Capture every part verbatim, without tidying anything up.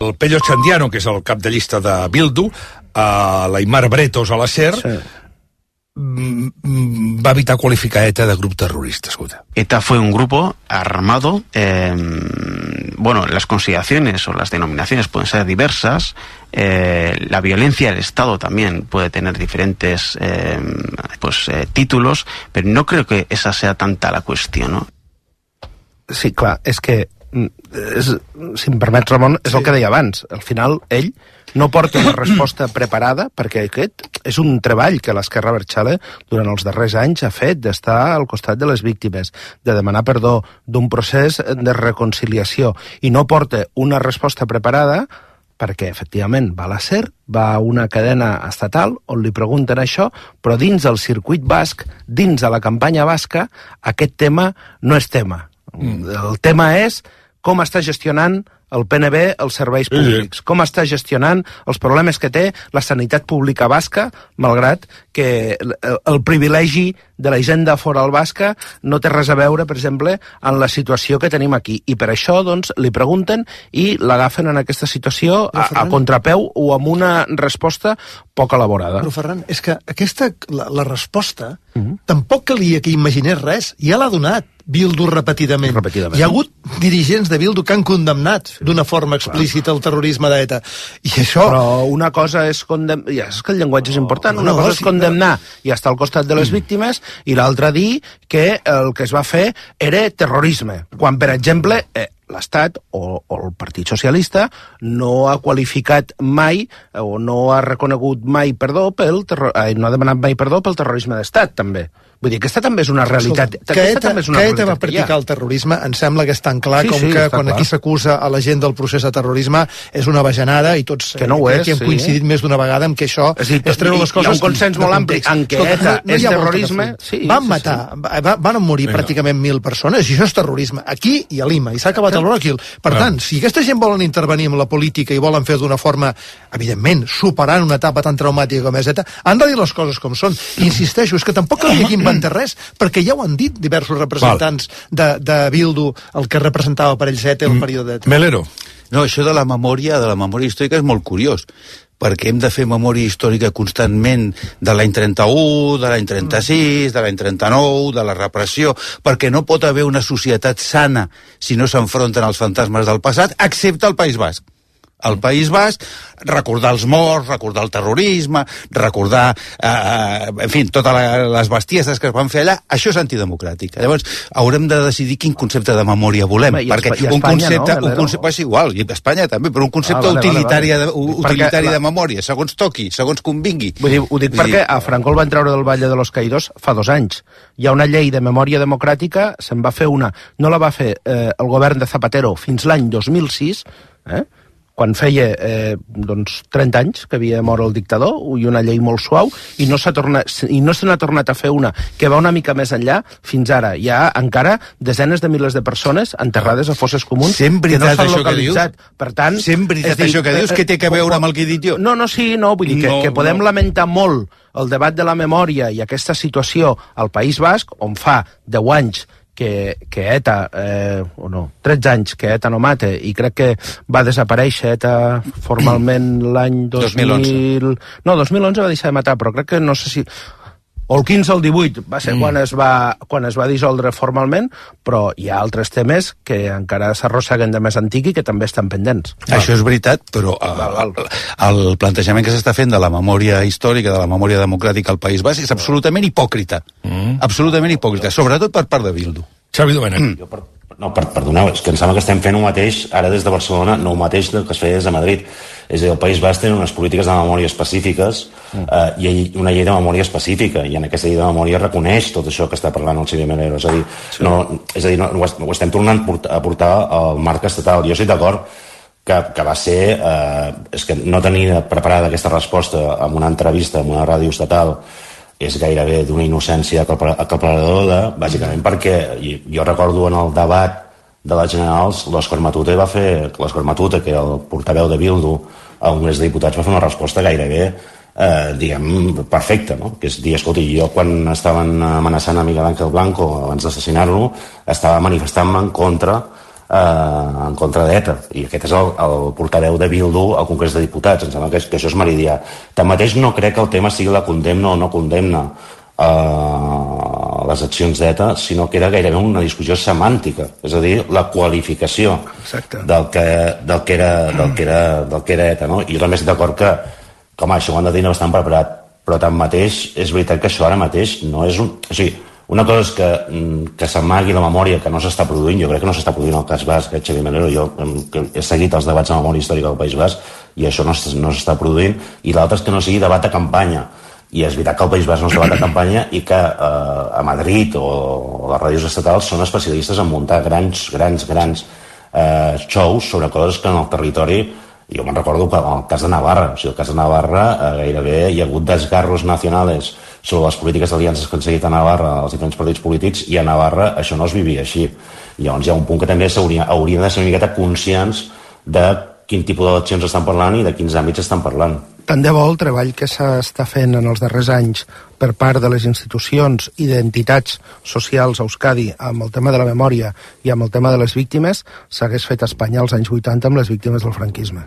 El Pello Chandiano, que és el cap de llista de Bildu, a l'Aimar Bretos a la SER, sí. va evitar qualificar ETA de grup terrorista. Escucha. ETA fue un grupo armado. Eh, bueno, las consideraciones o las denominaciones pueden ser diversas. Eh, la violencia del Estado también puede tener diferentes eh, pues, eh, títulos, pero no creo que esa sea tanta la cuestión, ¿no? Sí, clar, és que, és, si em permets, Ramon, és sí. el que deia abans. Al final, ell no porta una resposta preparada, perquè aquest és un treball que l'Esquerra Abertzale durant els darrers anys ha fet d'estar al costat de les víctimes, de demanar perdó, d'un procés de reconciliació, i no porta una resposta preparada perquè, efectivament, va a la SER, va a una cadena estatal on li pregunten això, però dins del circuit basc, dins de la campanya basca, aquest tema no és tema. Mm. El tema és com està gestionant el P N B els serveis públics, com està gestionant els problemes que té la sanitat pública basca, malgrat que el, el privilegi de la hisenda foral basca no té res a veure, per exemple, en la situació que tenim aquí. I per això, doncs, li pregunten i l'agafen en aquesta situació a, a contrapeu o amb una resposta poc elaborada. Però, Ferran, és que aquesta, la, la resposta, uh-huh. tampoc calia que imaginés res, ja l'ha donat Bildu repetidament. repetidament. Hi ha hagut dirigents de Bildu que han condemnat sí. d'una forma explícita el terrorisme d'ETA. I això... Però una cosa és condemnar... Ja, és que el llenguatge és important. Una no, cosa és sí, condemnar no. i estar al costat de les mm. víctimes, i l'altra dir que el que es va fer era terrorisme. Quan, per exemple, eh, l'Estat o, o el Partit Socialista no ha qualificat mai o no ha reconegut mai perdó pel terror... Eh, no ha demanat mai perdó pel terrorisme d'Estat, també. Vull dir, aquesta també és una realitat. Escolta, que ETA, també és una que ETA va practicar el terrorisme, em sembla que és tan clar sí, com sí, que quan clar. Aquí s'acusa a la gent del procés de terrorisme és una bajanada, i tots que no crec és, que hem sí. coincidit més d'una vegada en que això és, dir, és treure les coses... Hi ha un consens molt ampli en què ETA no, no és terrorisme... Sí, van sí, matar, sí. Va, van morir Vinga. pràcticament mil persones, i això és terrorisme, aquí i a Lima, i s'ha acabat el Rockhill. Per tant, si aquesta gent volen intervenir amb la política i volen fer d'una forma, evidentment, superant una etapa tan traumàtica com és ETA, han de dir les coses com són. I insisteixo, és que tampoc calia que inventar res, perquè ja ho han dit diversos representants de, de Bildu, el que representava per ells ETA el període d'ETA. Melero. No, això de la memòria, de la memòria històrica és molt curiós, perquè hem de fer memòria històrica constantment de l'any trenta-u, de l'any trenta-sis, de l'any trenta-nou, de la repressió, perquè no pot haver una societat sana si no s'enfronten als fantasmes del passat, excepte el País Basc. Al País Basc, recordar els morts, recordar el terrorisme, recordar, eh, en fi, totes les bestieses que es van fer allà, això és antidemocràtic. Llavors, haurem de decidir quin concepte de memòria volem, Home, perquè Espanya, un concepte, no, un concepte és igual, i Espanya també, però un concepte ah, vale, utilitari, vale, vale. De, utilitari perquè, de memòria, segons toqui, segons convingui. Vull dir, ho dic perquè a Franco el van treure del Valle de los Caídos fa dos anys. Hi ha una llei de memòria democràtica, se'n va fer una, no la va fer eh, el govern de Zapatero fins l'any dos mil sis, eh? quan feia eh, doncs, trenta anys que havia mort el dictador, i una llei molt suau, i no s'ha tornat, i no se n'ha tornat a fer una que va una mica més enllà fins ara. Hi ha encara desenes de milers de persones enterrades a fosses comuns Sent que no s'han localitzat. Per tant, Sent veritat dir, això que dius, què té a veure amb el que he dit jo? No, no, sí, no, vull dir que, no, que podem no. lamentar molt el debat de la memòria i aquesta situació al País Basc, on fa deu anys que, que ETA, eh, o no, tretze anys que ETA no mata, i crec que va desaparèixer ETA formalment l'any dos mil... dos mil onze. No, dos mil onze va deixar de matar, però crec que no sé si... O el quinze o el divuit va ser mm. quan, es va, quan es va dissoldre formalment, però hi ha altres temes que encara s'arrosseguen de més antic i que també estan pendents. Val. Això és veritat, però el, el plantejament que s'està fent de la memòria històrica, de la memòria democràtica al País Basc és absolutament hipòcrita. Mm. Absolutament hipòcrita, sobretot per part de Bildu. Xavi Domènech. Mm. Jo per, no, per, perdoneu, és que em sembla que estem fent el mateix ara des de Barcelona, no el mateix que es feia des de Madrid. És a dir, el País Basc té unes polítiques de memòria específiques mm. eh, i una llei de memòria específica, i en aquesta llei de memòria reconeix tot això que està parlant el Xavier Melero. És a dir, sí. no, és a dir no, ho estem tornant a portar al marc estatal. Jo estic d'acord que, que va ser... Eh, és que no tenir preparada aquesta resposta en una entrevista en una ràdio estatal és gairebé d'una innocència aclaparadora, bàsicament perquè jo recordo en el debat de les generals, l'Òscar Matute va fer, l'Òscar Matute, que era el portaveu de Bildu al Congrés de Diputats, va fer una resposta gairebé, eh, diguem, perfecta, no? Que és dir, escolti, jo quan estaven amenaçant a Miguel Ángel Blanco abans d'assassinar-lo, estava manifestant-me en contra eh, en contra d'ETA, i aquest és el, el portaveu de Bildu al Congrés de Diputats. Em sembla que, que això és meridià. Tanmateix no crec que el tema sigui la condemna o no condemna Uh, les accions d'ETA, sinó que era gairebé una discussió semàntica, és a dir, la qualificació del que, del que, era, del que, era, del que era ETA, no? I jo també estic d'acord que, que home, això ho han de tenir bastant preparat, però tanmateix és veritat que això ara mateix no és un... O sigui, una cosa és que, que s'amagui la memòria, que no s'està produint, jo crec que no s'està produint el cas basc, eh, Xavier Melero, jo que he seguit els debats de memòria històrica del País Basc i això no s'està produint, i l'altre és que no sigui debat de campanya. I és veritat que el País Basc no es debat de campanya i que eh, a Madrid o, o les ràdios estatals són especialistes en muntar grans, grans, grans eh, shows sobre coses que en el territori... Jo me'n recordo que el cas de Navarra, o sigui, el cas de Navarra eh, gairebé hi ha hagut desgarros nacionals sobre les polítiques d'aliances que han seguit a Navarra els diferents partits polítics, i a Navarra això no es vivia així. I llavors hi ha un punt que també s'hauria, haurien de ser una miqueta conscients de quin tipus d'eleccions estan parlant i de quins àmbits estan parlant. Tant de bo el treball que s'està fent en els darrers anys per part de les institucions i d'entitats socials a Euskadi amb el tema de la memòria i amb el tema de les víctimes s'hagués fet a Espanya als anys vuitanta amb les víctimes del franquisme.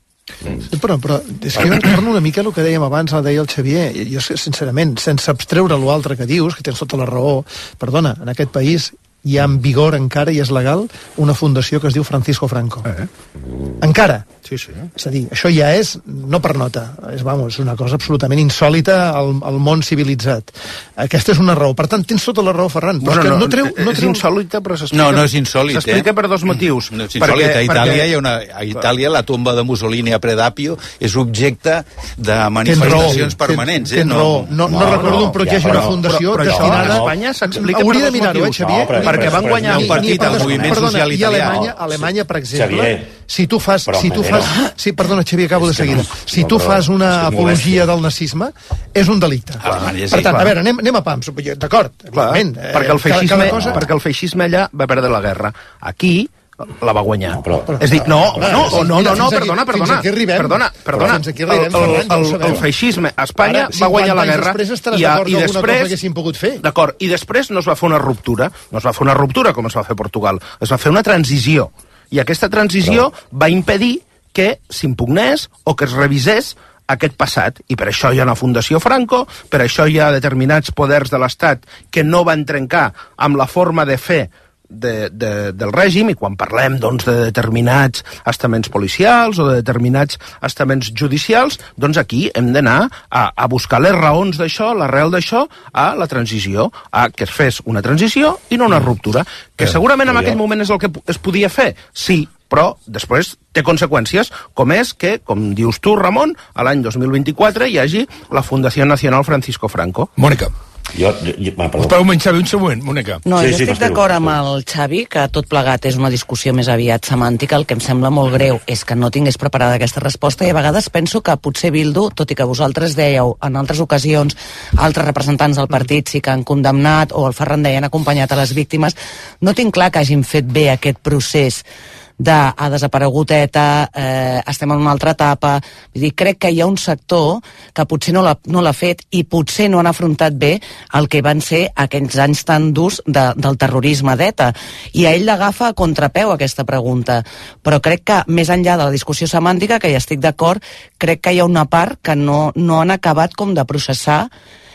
Sí, però, però és que jo torno una mica el que dèiem abans, el deia el Xavier. Jo, sincerament, sense abstreure l'altre que dius, que tens tota la raó, perdona, en aquest país hi ha en vigor encara i és legal una fundació que es diu Francisco Franco. Eh? Encara. Sí, sí. És a dir, això ja és, no per nota, és, vamos, una cosa absolutament insòlita al, al món civilitzat. Aquesta és una raó. Per tant, tens tota la raó, Ferran. Bueno, no, no, treu, no és treu... insòlita, però s'explica... No, no és insòlit, S'explica eh? per dos motius. No és insòlit. Perquè, a Itàlia, perquè... hi ha una, a Itàlia la tomba de Mussolini a Predapio és objecte de manifestacions raó, permanents. Tens, eh? tens no, raó. No, no, no recordo un projecte, ja, una fundació però, però destinada... a Espanya s'explica per Hauria de dos mirar-ho, eh, motius. Xavier? No, però, perquè van guanyar un partit al moviment perdona, social italià. I Alemanya, Alemanya, per exemple, Xavier, si tu fas... però, Si tu fas sí, perdona, Xavier, acabo de seguida. Si tu fas una apologia del nazisme, és un delicte. Alemanya, sí, per tant, clar. a veure, anem, anem a pams. D'acord, evidentment. Eh, perquè, el feixisme, cada, cada cosa... perquè el feixisme allà va perdre la guerra. Aquí la va guanyar. No, però, és dir, no, no, no, no, no, no, aquí, perdona, perdona. Fins aquí arribem. Perdona, perdona. Fins aquí arribem, el, el, el, el, el feixisme a Espanya Ara, va guanyar la guerra després estaràs i, a, d'acord i que alguna després... cosa haguessin pogut fer. D'acord, i després no es va fer una ruptura, no es va fer una ruptura com es va fer a Portugal, es va fer una transició. I aquesta transició però... va impedir que s'impugnés o que es revisés aquest passat, i per això hi ha una Fundació Franco, per això hi ha determinats poders de l'Estat que no van trencar amb la forma de fer de, de, del règim, i quan parlem doncs, de determinats estaments policials o de determinats estaments judicials, doncs aquí hem d'anar a, a buscar les raons d'això, l'arrel d'això, a la transició, a que es fes una transició i no una ruptura, que segurament en aquell moment és el que es podia fer, sí, però després té conseqüències, com és que, com dius tu, Ramon, a l'any dos mil vint-i-quatre hi hagi la Fundació Nacional Francisco Franco. Mònica. Jo, jo, jo, perdó. Espera un moment, Xavi, un segon, Mònica. No, sí, jo sí, estic d'acord amb el Xavi, que tot plegat és una discussió més aviat semàntica. El que em sembla molt greu és que no tingués preparada aquesta resposta, i a vegades penso que potser Bildu, tot i que vosaltres dèieu en altres ocasions, altres representants del partit sí que han condemnat, o el Ferran deia han acompanyat a les víctimes, no tinc clar que hagin fet bé aquest procés de ha desaparegut ETA, eh, estem en una altra etapa. Vull dir, crec que hi ha un sector que potser no l'ha no l'ha fet i potser no han afrontat bé el que van ser aquells anys tan durs de, del terrorisme d'ETA. I a ell l'agafa a contrapeu aquesta pregunta. Però crec que, més enllà de la discussió semàntica, que hi estic d'acord, crec que hi ha una part que no, no han acabat com de processar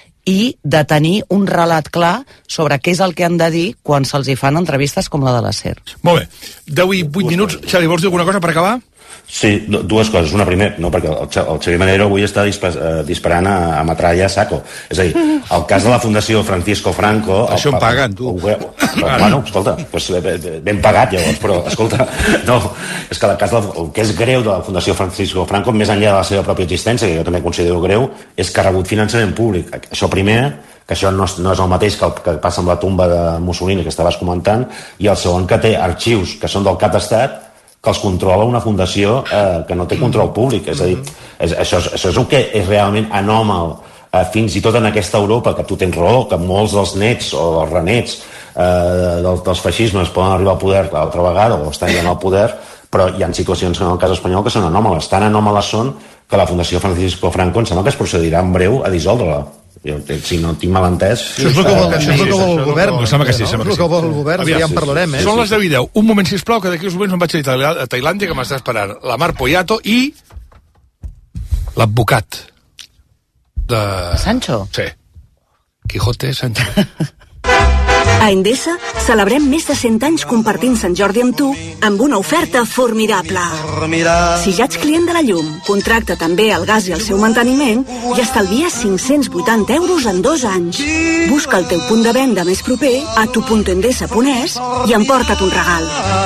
i de tenir un relat clar sobre què és el que han de dir quan se'ls hi fan entrevistes com la de la SER. Molt bé. deu i vuit minuts. Xavi, vols dir alguna cosa per acabar? Sí, dues coses. Una, primer, no, perquè el, el Xavier Melero avui està dispa, eh, disparant a, a metralla a saco. És a dir, el cas de la Fundació Francisco Franco... Això el, em paguen, tu. El, el, el, bueno, escolta, pues, ben pagat, llavors, però, escolta, no, és que el, cas de la, el que és greu de la Fundació Francisco Franco, més enllà de la seva pròpia existència, que jo també considero greu, és que ha rebut finançament públic. Això primer, que això no és, no és el mateix que el que passa amb la tomba de Mussolini, que estaves comentant, i el segon, que té arxius que són del cap d'estat, que els controla una fundació eh, que no té control públic. És a dir, és, això, és, això és el que és realment anòmal, eh, fins i tot en aquesta Europa, que tu tens raó, que molts dels nets o dels renets eh, dels, dels feixismes poden arribar al poder l'altra vegada o estan ja en el poder, però hi ha situacions en el cas espanyol que són anòmales. Tan anòmales són que la Fundació Francisco Franco em sembla que es procedirà en breu a dissoldre-la. Jo, si no tinc mal entès... Això és el que vol, això és el que vol el govern. Em sembla que sí, sembla que sí. És el que vol el govern, ja en parlarem, eh? Són les deu i deu. Un moment, sisplau, que d'aquí uns moments me'n vaig a Tailàndia, que m'està esperant la Mar Poyato i l'advocat de... Sancho? Sí. Quijote Sancho. A Endesa celebrem més de cent anys compartint Sant Jordi amb tu amb una oferta formidable. Si ja ets client de la llum, contracta també el gas i el seu manteniment i estalvia cinc-cents vuitanta euros en dos anys. Busca el teu punt de venda més proper a tu punt endesa punt es i emporta't un regal.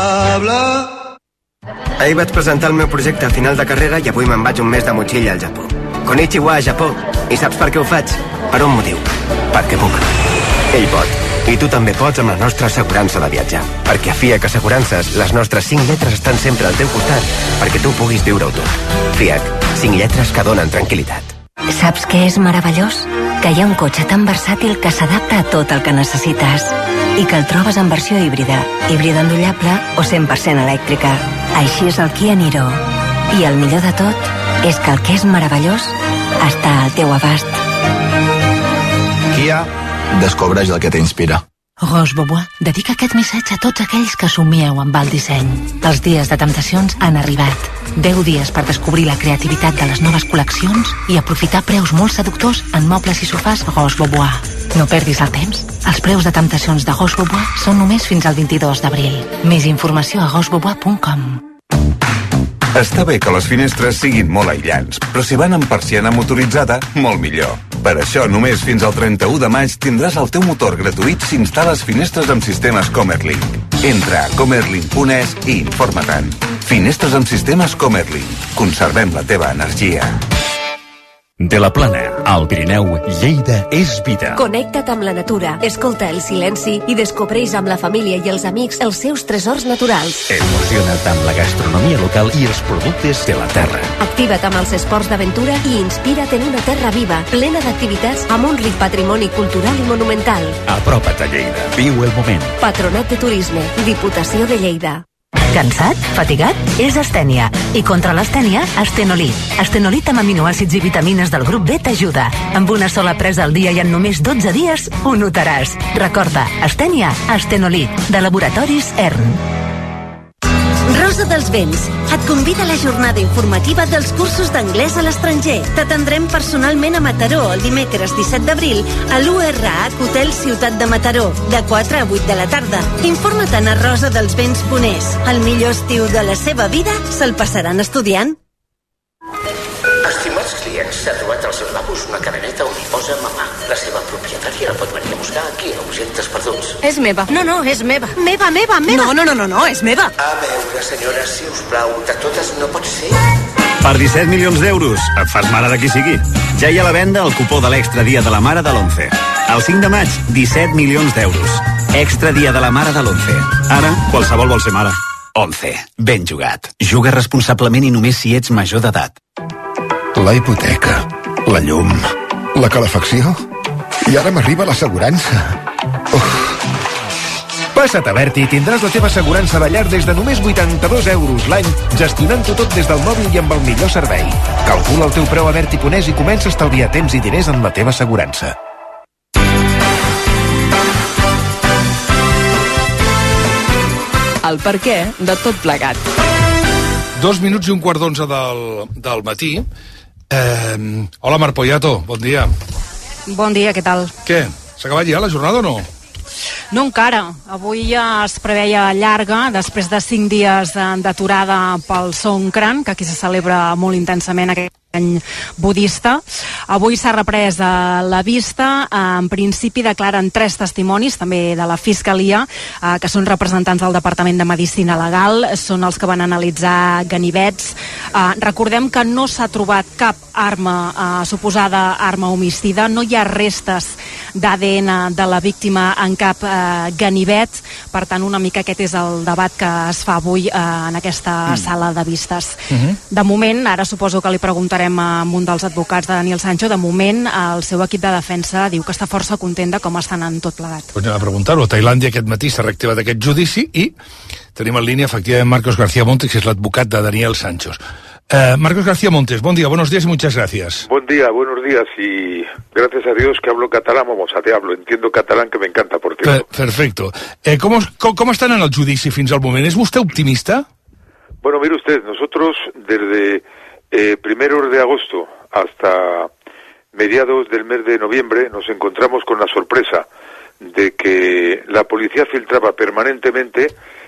Ahir vaig presentar el meu projecte a final de carrera i avui me'n vaig un mes de motxilla al Japó. Konnichiwa, Japó. I saps per què ho faig? Per un motiu. Perquè puc. Ell pot. I tu també pots amb la nostra assegurança de viatjar. Perquè a F I A C Assegurances les nostres cinc lletres estan sempre al teu costat perquè tu puguis viure-ho tot. F I A C, cinc lletres que donen tranquil·litat. Saps què és meravellós? Que hi ha un cotxe tan versàtil que s'adapta a tot el que necessites. I que el trobes en versió híbrida, híbrida endollable o cent per cent elèctrica. Així és el Kia Niro. I el millor de tot és que el que és meravellós està al teu abast. Kia, descobreix el que t'inspira. Roche Bobois dedica aquest missatge a tots aquells que somieu amb el disseny. Els dies de temptacions han arribat. deu dies per descobrir la creativitat de les noves col·leccions i aprofitar preus molt seductors en mobles i sofàs Roche Bobois. No perdis el temps. Els preus de temptacions de Roche Bobois són només fins al vint-i-dos d'abril. Més informació a roche bobois punt com. Està bé que les finestres siguin molt aïllants, però si van amb persiana motoritzada, molt millor. Per això, només fins al trenta-u de maig tindràs el teu motor gratuït si instal·les finestres amb sistemes Comerlink. Entra a comerlink punt es i informa-te'n. Finestres amb sistemes Comerlink. Conservem la teva energia. De la Plana, al Pirineu, Lleida és vida. Connecta't amb la natura, escolta el silenci i descobreix amb la família i els amics els seus tresors naturals. Emociona't amb la gastronomia local i els productes de la terra. Activa't amb els esports d'aventura i inspira't en una terra viva, plena d'activitats amb un ric patrimoni cultural i monumental. Apropa't a Lleida. Viu el moment. Patronat de Turisme, Diputació de Lleida. Cansat? Fatigat? És astènia. I contra l'astènia, Astenolit. Astenolit amb aminoàcids i vitamines del grup B t'ajuda. Amb una sola presa al dia i en només dotze dies ho notaràs. Recorda, astènia, Astenolit, de Laboratoris E R N. Rosa dels Vents et convida a la jornada informativa dels cursos d'anglès a l'estranger. T'atendrem personalment a Mataró el dimecres disset d'abril a l'U R H Hotel Ciutat de Mataró, de quatre a vuit de la tarda. Informa-te'n a rosa dels vents punt es. El millor estiu de la seva vida se'l passaran estudiant. Estimats clients, s'ha trobat als lavabos una cadeneta on hi posa mamà. La seva propietària la pot venir a buscar aquí a Objectes Perduts. És meva. No, no, és meva. Meva, meva, meva. No, no, no, no, no, és meva. A veure, senyora, si us plau, de totes no pot ser. Per disset milions d'euros, et fas mare de qui sigui. Ja hi ha a la venda el cupó de l'Extra Dia de la Mare de l'onze. El cinc de maig, disset milions d'euros. Extra Dia de la Mare de l'onze. Ara, qualsevol vol ser mare. onze. Ben jugat. Juga responsablement i només si ets major d'edat. La hipoteca, la llum, la calefacció... I ara m'arriba l'assegurança. Passa't a Berti i tindràs la teva assegurança de llar des de només vuitanta-dos euros l'any, gestionant-ho tot des del mòbil i amb el millor servei. Calcula el teu preu a Berti punt es i comença a estalviar temps i diners en la teva assegurança. El perquè de tot plegat. Dos minuts i un quart d'onze del, del matí. Eh, hola, Mar Poyato, bon dia. Bon dia, què tal? Què? S'ha acabat ja la jornada o no? No encara. Avui ja es preveia llarga, després de cinc dies d'aturada pel Songkran, que aquí se celebra molt intensament aquest any budista. Avui s'ha reprès la vista. En principi declaren tres testimonis, també de la Fiscalia, que són representants del Departament de Medicina Legal, són els que van analitzar ganivets. Recordem que no s'ha trobat cap arma, suposada arma homicida, no hi ha restes d'A D N de la víctima en cap ganivet, per tant una mica aquest és el debat que es fa avui en aquesta mm. sala de vistes. Uh-huh. De moment, ara suposo que li preguntarem amb un dels advocats de Daniel Sancho, de moment el seu equip de defensa diu que està força content de com estan en tot plegat. Pues anem a preguntar-ho. A Tailàndia aquest matí s'ha reactivat aquest judici i tenim en línia efectivament Marcos García Montes, que és l'advocat de Daniel Sancho. Uh, Marcos García Montes, buen día, buenos días y muchas gracias. Buen día, buenos días y gracias a Dios que hablo catalán, vamos, a te hablo, entiendo catalán que me encanta, por cierto. Per perfecto. Eh, ¿cómo, cómo, ¿Cómo están en el judici fins al moment? ¿Es usted optimista? Bueno, mire usted, nosotros desde eh, primeros de agosto hasta mediados del mes de noviembre nos encontramos con la sorpresa de que la policía filtraba permanentemente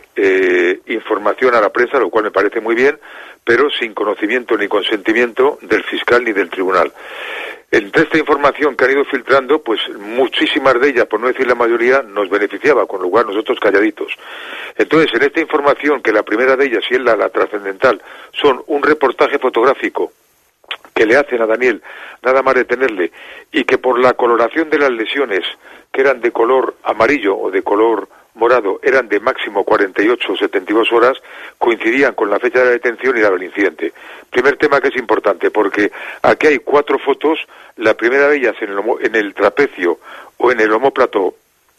eh, información a la prensa, lo cual me parece muy bien, pero sin conocimiento ni consentimiento del fiscal ni del tribunal. Entre esta información que han ido filtrando, pues muchísimas de ellas, por no decir la mayoría, nos beneficiaba, con lo cual nosotros calladitos. Entonces, en esta información, que la primera de ellas, y es la, la trascendental, son un reportaje fotográfico que le hacen a Daniel, nada más detenerle, y que por la coloración de las lesiones, que eran de color amarillo o de color morado, eran de máximo cuarenta y ocho o setenta y dos horas, coincidían con la fecha de la detención y la del incidente. Primer tema que es importante, porque aquí hay cuatro fotos, la primera de ellas en el, homo, en el trapecio o en el omóplato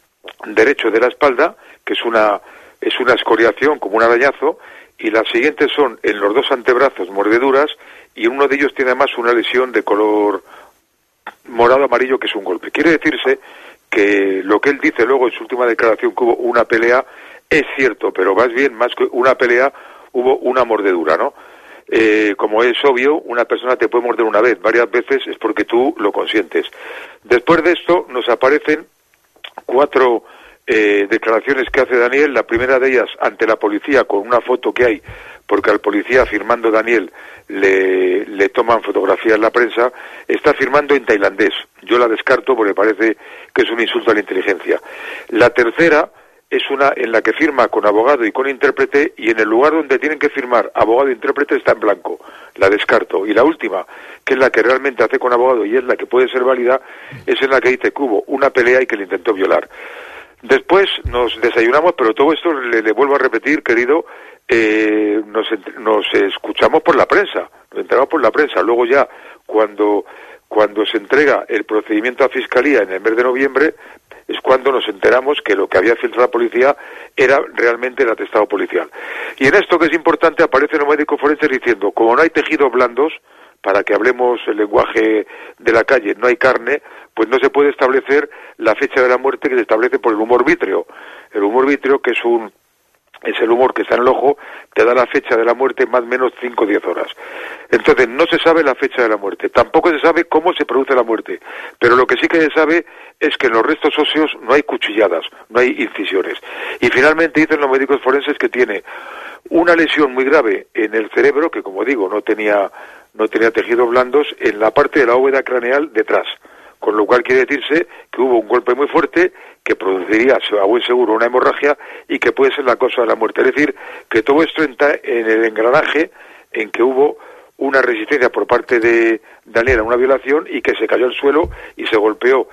derecho de la espalda, que es una, es una escoriación, como un arañazo, y las siguientes son en los dos antebrazos, mordeduras, y uno de ellos tiene además una lesión de color morado amarillo, que es un golpe. Quiere decirse que lo que él dice luego en su última declaración, que hubo una pelea, es cierto, pero más bien, más que una pelea, hubo una mordedura, ¿no? Eh, como es obvio, una persona te puede morder una vez, varias veces es porque tú lo consientes. Después de esto nos aparecen cuatro eh, declaraciones que hace Daniel, la primera de ellas ante la policía con una foto que hay, porque al policía firmando Daniel le, le toman fotografías en la prensa, está firmando en tailandés. Yo la descarto porque parece que es un insulto a la inteligencia. La tercera es una en la que firma con abogado y con intérprete, y en el lugar donde tienen que firmar abogado e intérprete está en blanco. La descarto. Y la última, que es la que realmente hace con abogado y es la que puede ser válida, es en la que dice que hubo una pelea y que le intentó violar. Después nos desayunamos, pero todo esto le, le vuelvo a repetir, querido, eh, nos, nos escuchamos por la prensa, nos enteramos por la prensa. Luego ya, cuando, cuando se entrega el procedimiento a Fiscalía en el mes de noviembre, es cuando nos enteramos que lo que había filtrado la policía era realmente el atestado policial. Y en esto, que es importante, aparecen los médicos forenses diciendo, como no hay tejidos blandos, para que hablemos el lenguaje de la calle, no hay carne, pues no se puede establecer la fecha de la muerte, que se establece por el humor vítreo. El humor vítreo, que es un es el humor que está en el ojo, te da la fecha de la muerte más o menos cinco o diez horas. Entonces, no se sabe la fecha de la muerte, tampoco se sabe cómo se produce la muerte, pero lo que sí que se sabe es que en los restos óseos no hay cuchilladas, no hay incisiones. Y finalmente dicen los médicos forenses que tiene una lesión muy grave en el cerebro, que como digo, no tenía, no tenía tejidos blandos, en la parte de la bóveda craneal detrás. Con lo cual quiere decirse que hubo un golpe muy fuerte que produciría a buen seguro una hemorragia y que puede ser la causa de la muerte. Es decir, que todo esto entra en el engranaje en que hubo una resistencia por parte de Daniel a una violación y que se cayó al suelo y se golpeó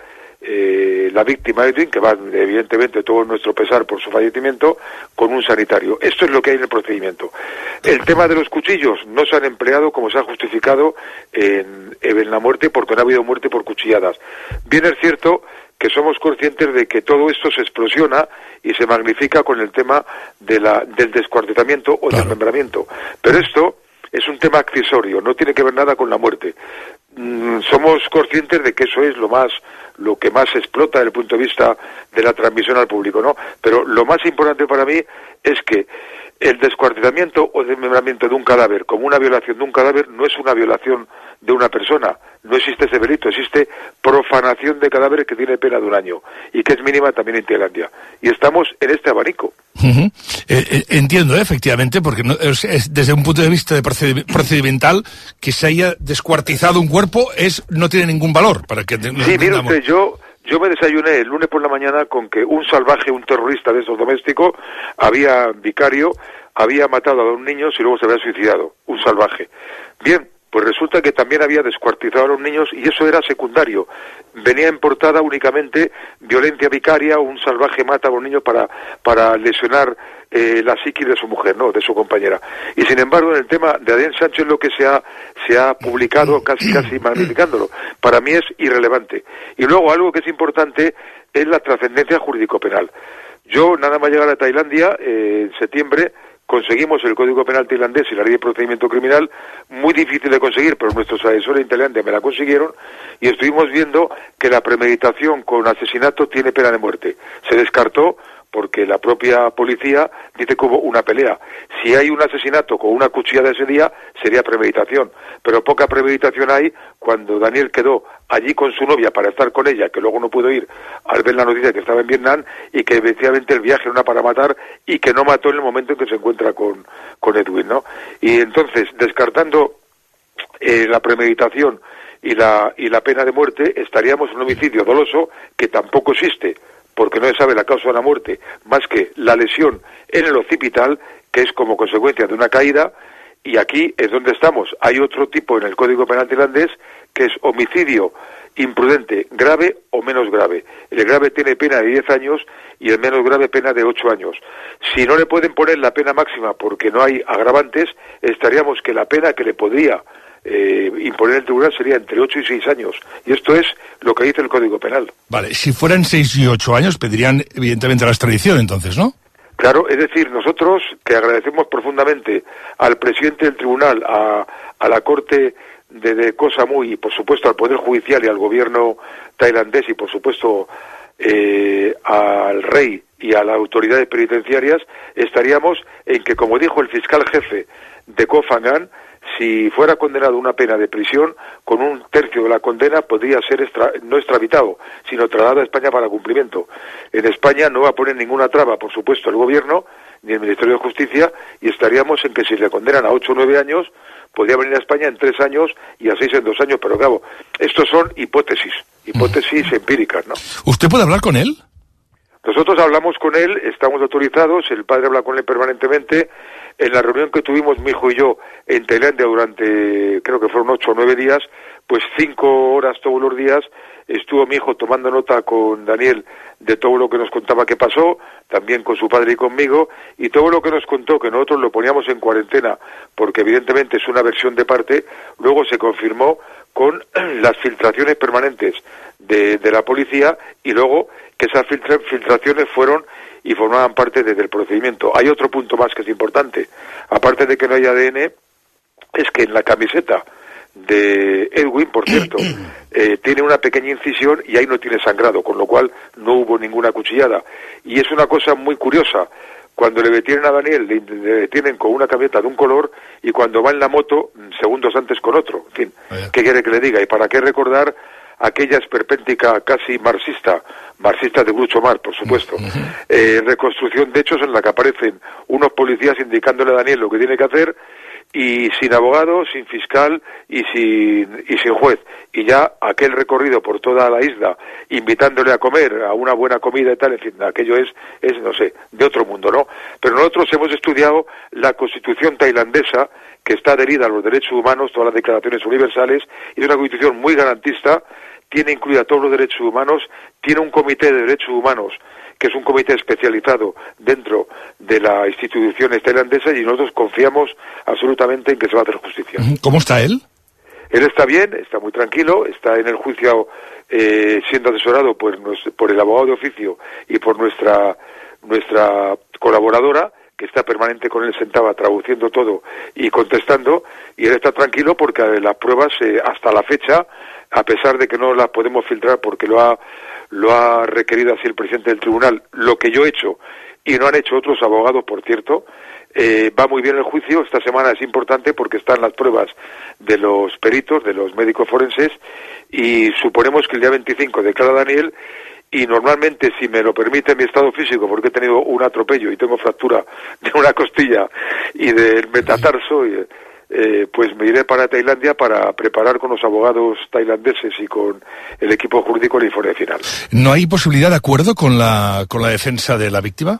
eh, la víctima, Edwin, que va evidentemente todo nuestro pesar por su fallecimiento, con un sanitario. Esto es lo que hay en el procedimiento. El tema de los cuchillos no se han empleado como se ha justificado en, en la muerte, porque no ha habido muerte por cuchilladas. Bien es cierto que somos conscientes de que todo esto se explosiona y se magnifica con el tema de la, del descuartizamiento o desmembramiento. Pero esto es un tema accesorio, no tiene que ver nada con la muerte. Mm, somos conscientes de que eso es lo más, lo que más explota desde el punto de vista de la transmisión al público, ¿no? Pero lo más importante para mí es que el descuartizamiento o desmembramiento de un cadáver como una violación de un cadáver no es una violación de una persona, no existe ese delito, existe profanación de cadáveres que tiene pena de un año y que es mínima también en Tailandia. Y estamos en este abanico. Uh-huh. eh, eh, entiendo, eh, efectivamente, porque no, es, es, desde un punto de vista de proced procedimental, que se haya descuartizado un cuerpo es no tiene ningún valor. Para que nos sí, mire usted, yo... Yo me desayuné el lunes por la mañana con que un salvaje, un terrorista de esos domésticos, había vicario, había matado a dos niños y luego se había suicidado. Un salvaje. Bien, pues resulta que también había descuartizado a los niños y eso era secundario. Venía en portada únicamente violencia vicaria, un salvaje mata a un niño para, para lesionar eh, la psiquis de su mujer, no, de su compañera. Y sin embargo, en el tema de Adrián Sánchez, lo que se ha, se ha publicado casi casi magnificándolo, para mí es irrelevante. Y luego algo que es importante es la trascendencia jurídico-penal. Yo, nada más llegar a Tailandia, eh, en septiembre, conseguimos el Código Penal tailandés y la Ley de Procedimiento Criminal, muy difícil de conseguir, pero nuestros asesores en Tailandia me la consiguieron, y estuvimos viendo que la premeditación con asesinato tiene pena de muerte. Se descartó porque la propia policía dice que hubo una pelea. Si hay un asesinato con una cuchillada ese día, sería premeditación. Pero poca premeditación hay cuando Daniel quedó allí con su novia para estar con ella, que luego no pudo ir al ver la noticia que estaba en Vietnam, y que efectivamente el viaje era para matar, y que no mató en el momento en que se encuentra con, con Edwin, ¿no? Y entonces, descartando eh, la premeditación y la, y la pena de muerte, estaríamos en un homicidio doloso que tampoco existe, porque no se sabe la causa de la muerte, más que la lesión en el occipital, que es como consecuencia de una caída, y aquí es donde estamos. Hay otro tipo en el Código Penal tailandés, que es homicidio imprudente, grave o menos grave. El grave tiene pena de diez años y el menos grave pena de ocho años. Si no le pueden poner la pena máxima porque no hay agravantes, estaríamos que la pena que le podría Eh, imponer el tribunal sería entre ocho y seis años. Y esto es lo que dice el Código Penal. Vale, si fueran seis y ocho años, pedirían evidentemente la extradición entonces, ¿no? Claro, es decir, nosotros que agradecemos profundamente al presidente del tribunal, a, a la Corte de, de Koh Samui y por supuesto al Poder Judicial y al gobierno tailandés y por supuesto eh, al rey y a las autoridades penitenciarias, estaríamos en que, como dijo el fiscal jefe de Koh Phangan, si fuera condenado a una pena de prisión, con un tercio de la condena podría ser extra, no extraditado, sino trasladado a España para cumplimiento. En España no va a poner ninguna traba, por supuesto, el gobierno ni el Ministerio de Justicia, y estaríamos en que si le condenan a ocho o nueve años, podría venir a España en tres años y a seis en dos años, pero claro, estos son hipótesis, hipótesis mm. empíricas, ¿no? ¿Usted puede hablar con él? Nosotros hablamos con él, estamos autorizados, el padre habla con él permanentemente. En la reunión que tuvimos mi hijo y yo en Tailandia durante, creo que fueron ocho o nueve días, pues cinco horas todos los días estuvo mi hijo tomando nota con Daniel de todo lo que nos contaba que pasó, también con su padre y conmigo, y todo lo que nos contó, que nosotros lo poníamos en cuarentena, porque evidentemente es una versión de parte, luego se confirmó con las filtraciones permanentes de, de la policía, y luego que esas filtra- filtraciones fueron y formaban parte de, del procedimiento. Hay otro punto más que es importante, aparte de que no hay A D N, es que en la camiseta de Edwin, por cierto, eh, tiene una pequeña incisión y ahí no tiene sangrado, con lo cual no hubo ninguna cuchillada. Y es una cosa muy curiosa, cuando le detienen a Daniel, le, le detienen con una camiseta de un color, y cuando va en la moto, segundos antes con otro. En fin, ¿qué quiere que le diga? ¿Y para qué recordar aquella esperpéntica casi marxista, marxista de Groucho Marx, por supuesto, eh, reconstrucción de hechos en la que aparecen unos policías indicándole a Daniel lo que tiene que hacer, y sin abogado, sin fiscal y sin, y sin juez, y ya aquel recorrido por toda la isla, invitándole a comer, a una buena comida y tal, en fin, aquello es, es, no sé, de otro mundo, ¿no? Pero nosotros hemos estudiado la Constitución tailandesa, que está adherida a los derechos humanos, todas las declaraciones universales, y es una Constitución muy garantista, tiene incluida todos los derechos humanos, tiene un comité de derechos humanos, que es un comité especializado dentro de las instituciones tailandesas, y nosotros confiamos absolutamente en que se va a hacer justicia. ¿Cómo está él? Él está bien, está muy tranquilo, está en el juicio eh, siendo asesorado por, por el abogado de oficio y por nuestra nuestra colaboradora, que está permanente con él sentada traduciendo todo y contestando, y él está tranquilo porque las pruebas eh, hasta la fecha, a pesar de que no las podemos filtrar porque lo ha lo ha requerido así el presidente del tribunal, lo que yo he hecho y no han hecho otros abogados, por cierto, eh, va muy bien el juicio. Esta semana es importante porque están las pruebas de los peritos, de los médicos forenses, y suponemos que el día veinticinco declara Daniel. Y normalmente, si me lo permite mi estado físico, porque he tenido un atropello y tengo fractura de una costilla y del metatarso, y, eh, pues me iré para Tailandia para preparar con los abogados tailandeses y con el equipo jurídico el informe final. ¿No hay posibilidad de acuerdo con la con la defensa de la víctima?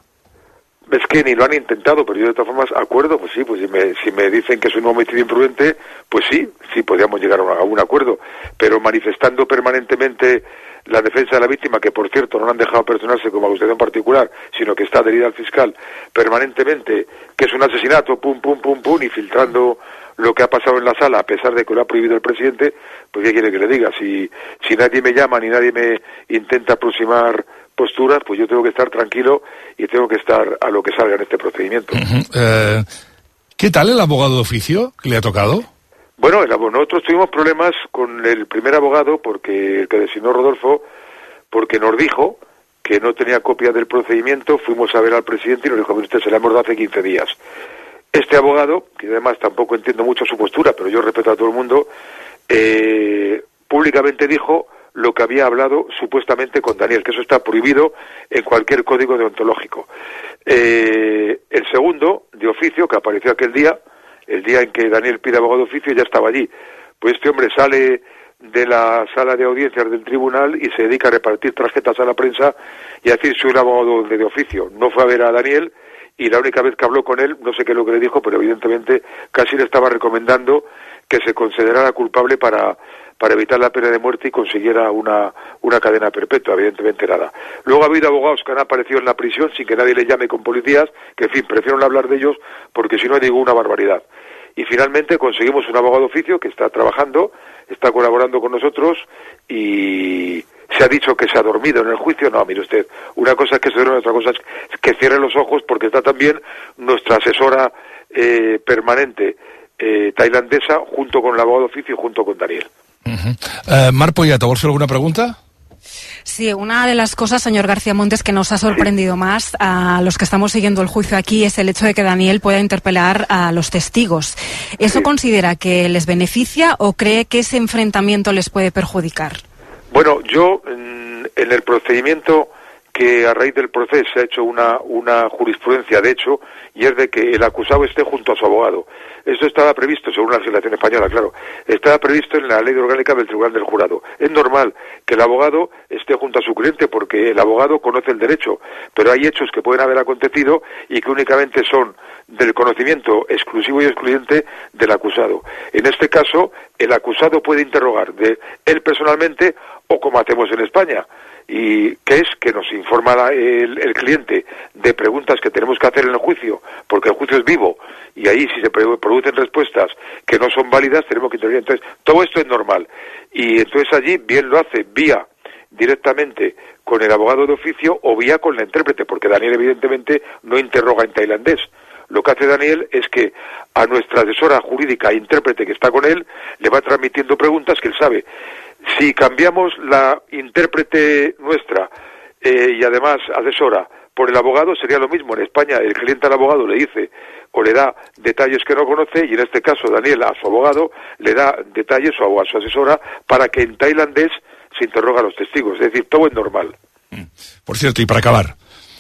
Es que ni lo han intentado, pero yo de todas formas, acuerdo, pues sí, pues si me, si me dicen que es un homicidio imprudente, pues sí, sí podríamos llegar a un, a un acuerdo, pero manifestando permanentemente la defensa de la víctima, que por cierto no la han dejado personarse como acusación particular, sino que está adherida al fiscal permanentemente, que es un asesinato, pum, pum, pum, pum, y filtrando lo que ha pasado en la sala, a pesar de que lo ha prohibido el presidente, pues ¿qué quiere que le diga? Si, si nadie me llama ni nadie me intenta aproximar posturas, pues yo tengo que estar tranquilo y tengo que estar a lo que salga en este procedimiento. Uh-huh. eh, ¿Qué tal el abogado de oficio que le ha tocado? Bueno, el, nosotros tuvimos problemas con el primer abogado, porque el que designó Rodolfo, porque nos dijo que no tenía copia del procedimiento. Fuimos a ver al presidente y nos dijo: usted se la hemos dado hace quince días. Este abogado, que además tampoco entiendo mucho su postura, pero yo respeto a todo el mundo, eh, públicamente dijo lo que había hablado supuestamente con Daniel, que eso está prohibido en cualquier código deontológico. Eh, el segundo, de oficio, que apareció aquel día, el día en que Daniel pide abogado de oficio, ya estaba allí. Pues este hombre sale de la sala de audiencias del tribunal y se dedica a repartir tarjetas a la prensa y a decir: soy un abogado de, de oficio. No fue a ver a Daniel, y la única vez que habló con él, no sé qué es lo que le dijo, pero evidentemente casi le estaba recomendando que se considerara culpable para, para evitar la pena de muerte y consiguiera una, una cadena perpetua. Evidentemente nada. Luego ha habido abogados que han aparecido en la prisión sin que nadie les llame, con policías, que en fin, prefiero no hablar de ellos porque si no digo una barbaridad. Y finalmente conseguimos un abogado de oficio que está trabajando, está colaborando con nosotros, y se ha dicho que se ha dormido en el juicio. No, mire usted, una cosa es que se duerme, otra cosa es que cierre los ojos, porque está también nuestra asesora eh, permanente eh, tailandesa, junto con el abogado de oficio y junto con Daniel. Uh-huh. uh, Marc Poyato, ¿vols fer alguna pregunta? Sí, una de las cosas, señor García Montes, que nos ha sorprendido más a los que estamos siguiendo el juicio aquí es el hecho de que Daniel pueda interpelar a los testigos. ¿Eso sí. considera que les beneficia o cree que ese enfrentamiento les puede perjudicar? Bueno, yo en, en el procedimiento, que a raíz del proceso se ha hecho una, una jurisprudencia de hecho, y es de que el acusado esté junto a su abogado. Esto estaba previsto, según la legislación española, claro, estaba previsto en la ley orgánica del Tribunal del Jurado. Es normal que el abogado esté junto a su cliente, porque el abogado conoce el derecho, pero hay hechos que pueden haber acontecido y que únicamente son del conocimiento exclusivo y excluyente del acusado. En este caso, el acusado puede interrogar de él personalmente, o como hacemos en España, y que es que nos informa el, el cliente de preguntas que tenemos que hacer en el juicio, porque el juicio es vivo, y ahí si se producen respuestas que no son válidas, tenemos que intervenir. Entonces, todo esto es normal, y entonces allí bien lo hace vía directamente con el abogado de oficio o vía con la intérprete, porque Daniel evidentemente no interroga en tailandés. Lo que hace Daniel es que a nuestra asesora jurídica e intérprete que está con él le va transmitiendo preguntas que él sabe. Si cambiamos la intérprete nuestra eh, y además asesora por el abogado, sería lo mismo. En España el cliente al abogado le dice o le da detalles que no conoce, y en este caso Daniel a su abogado le da detalles o a su asesora para que en tailandés se interroga a los testigos. Es decir, todo es normal. Por cierto, y para acabar,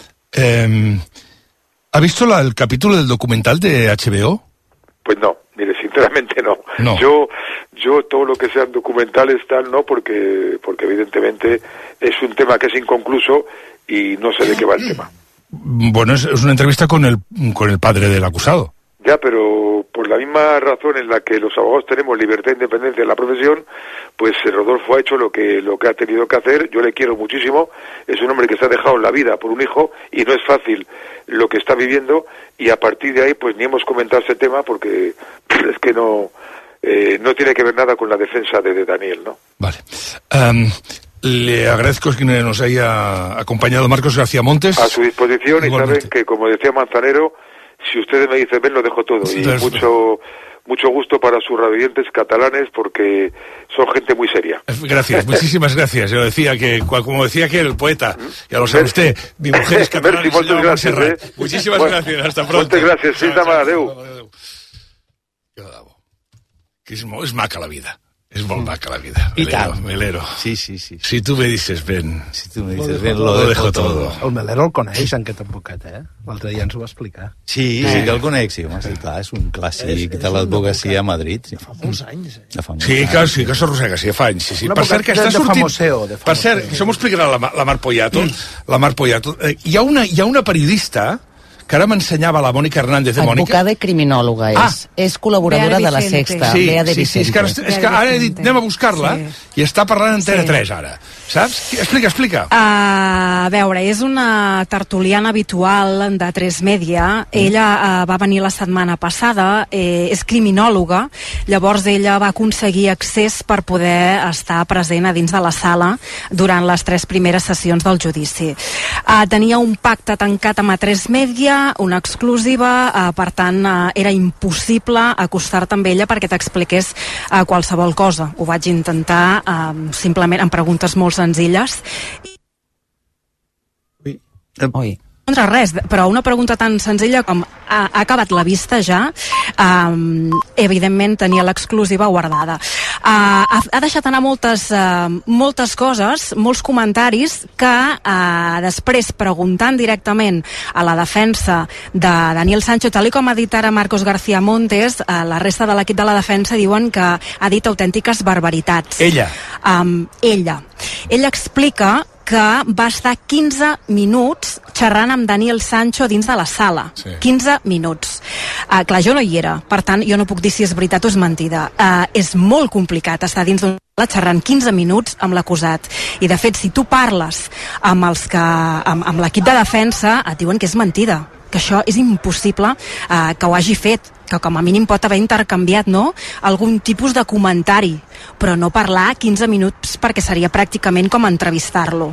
eh, ¿ha visto la, el capítulo del documental de H B O? Pues no, mire, sinceramente no. no. Yo yo todo lo que sean documentales tal no, porque porque evidentemente es un tema que es inconcluso y no sé de qué va el tema. Bueno, es, es una entrevista con el con el padre del acusado. Ya, pero por la misma razón en la que los abogados tenemos libertad e independencia en la profesión, pues Rodolfo ha hecho lo que lo que ha tenido que hacer. Yo le quiero muchísimo, es un hombre que se ha dejado la vida por un hijo y no es fácil lo que está viviendo, y a partir de ahí pues ni hemos comentado ese tema porque es que no eh, no tiene que ver nada con la defensa de, de Daniel, ¿no? Vale. Um, le agradezco que nos haya acompañado Marcos García Montes. A su disposición. Igualmente. Y saben que, como decía Manzanero, si ustedes me dicen ven, lo dejo todo. Sí, y es mucho mucho gusto para sus radioyentes catalanes, porque son gente muy seria. Gracias, muchísimas gracias. Yo decía que, como decía que el poeta, ya lo sabe usted, mi mujer es catalana. Merci, moltes gràcies, eh? Muchísimas bueno, gracias, hasta pronto. Moltes gràcies, fins demà, adeu. Que és, és maca la vida. És molt maca la vida. I tant. Melero. Sí, sí, sí. Si tu me dices ven. Si tu me dices ven, lo, lo dejo todo. todo. El Melero el coneix, en aquest advocat, eh? L'altre dia ens ho va explicar. Sí, sí, que el conec, sí, home, sí, clar, és un clàssic és, és de l'advocacia a Madrid. Sí. Fa molts anys, eh? Fa molts sí, anys. Que, sí, que s'arrossega, sí, fa anys. Sí, sí. Per cert, que està sortint... Famoseo, de per cert, això m'ho explicarà la, la Mar Poyato. Mm. La Mar Poyato. Eh, hi, ha una, hi ha una periodista que ara m'ensenyava la Mònica Hernández de Mònica. Advocada i criminòloga és. Ah. És col·laboradora de, de la Sexta. Sí, Bea de sí, sí, és que, ara, és que ara he dit, anem a buscar-la, sí. I està parlant en T V tres ara. Saps? Explica, explica. Uh, a veure, és una tertuliana habitual de tres Media. Ella uh, va venir la setmana passada, eh, és criminòloga, llavors ella va aconseguir accés per poder estar present a dins de la sala durant les tres primeres sessions del judici. Uh, tenia un pacte tancat amb A tres Media, una exclusiva, uh, per tant uh, era impossible acostar-te amb ella perquè t'expliqués uh, qualsevol cosa. Ho vaig intentar uh, simplement amb preguntes molt senzilles. Ui. Contra res, però una pregunta tan senzilla com ha, ha acabat la vista ja, um, evidentment tenia l'exclusiva guardada. Uh, ha, ha deixat anar moltes, uh, moltes coses, molts comentaris que uh, després, preguntant directament a la defensa de Daniel Sancho, tal com ha dit ara Marcos García Montes, uh, la resta de l'equip de la defensa diuen que ha dit autèntiques barbaritats. Ella. Um, ella. Ella explica que va estar quinze minuts xerrant amb Daniel Sancho dins de la sala. Sí. quinze minuts. Uh, clar, jo no hi era, per tant, jo no puc dir si és veritat o és mentida. Uh, és molt complicat estar dins d'una sala xerrant quinze minuts amb l'acusat. I, de fet, si tu parles amb els que, amb, amb l'equip de defensa, et diuen que és mentida, que això és impossible uh, que ho hagi fet, que com a mínim pot haver intercanviat, no?, algun tipus de comentari, però no parlar quinze minuts perquè seria pràcticament com entrevistar-lo.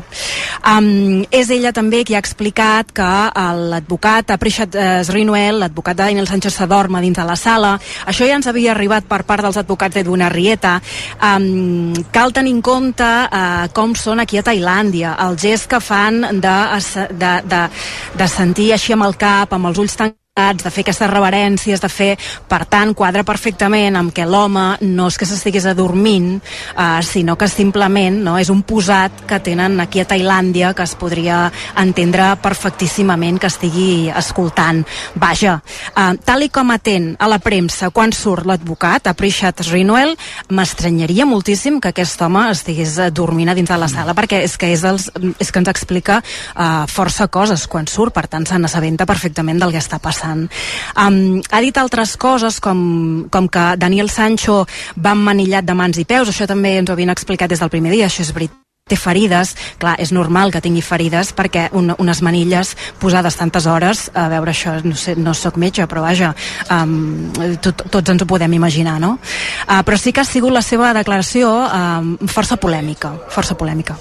Um, és ella també qui ha explicat que l'advocat Aprishat Srinuel, l'advocat de Daniel Sánchez, s'adorma dins de la sala. Això ja ens havia arribat per part dels advocats d'Edwin Arrieta. Um, cal tenir en compte uh, com són aquí a Tailàndia, el gest que fan de, de, de, de sentir així amb el cap, amb els ulls tancats, de fer aquestes reverències, de fer, per tant, quadra perfectament amb que l'home no és que s'estigués adormint, eh, sinó que simplement, no, és un posat que tenen aquí a Tailàndia que es podria entendre perfectíssimament que estigui escoltant. Vaja, eh, tal i com atén a la premsa quan surt l'advocat, Aprishat Srinuel, m'estranyaria moltíssim que aquest home estigués dormint a dins de la sala, perquè és que, és els, és que ens explica eh, força coses quan surt, per tant, se n'assabenta perfectament del que està passant. Um, ha dit altres coses com, com que Daniel Sancho va emmanillat de mans i peus. Això també ens ho havien explicat des del primer dia, això és veritat. Té ferides, clar, és normal que tingui ferides perquè un, unes manilles posades tantes hores, a veure, això no sé, no soc metge, però vaja, um, tot, tots ens ho podem imaginar, no? Uh, però sí que ha sigut la seva declaració um, força polèmica, força polèmica.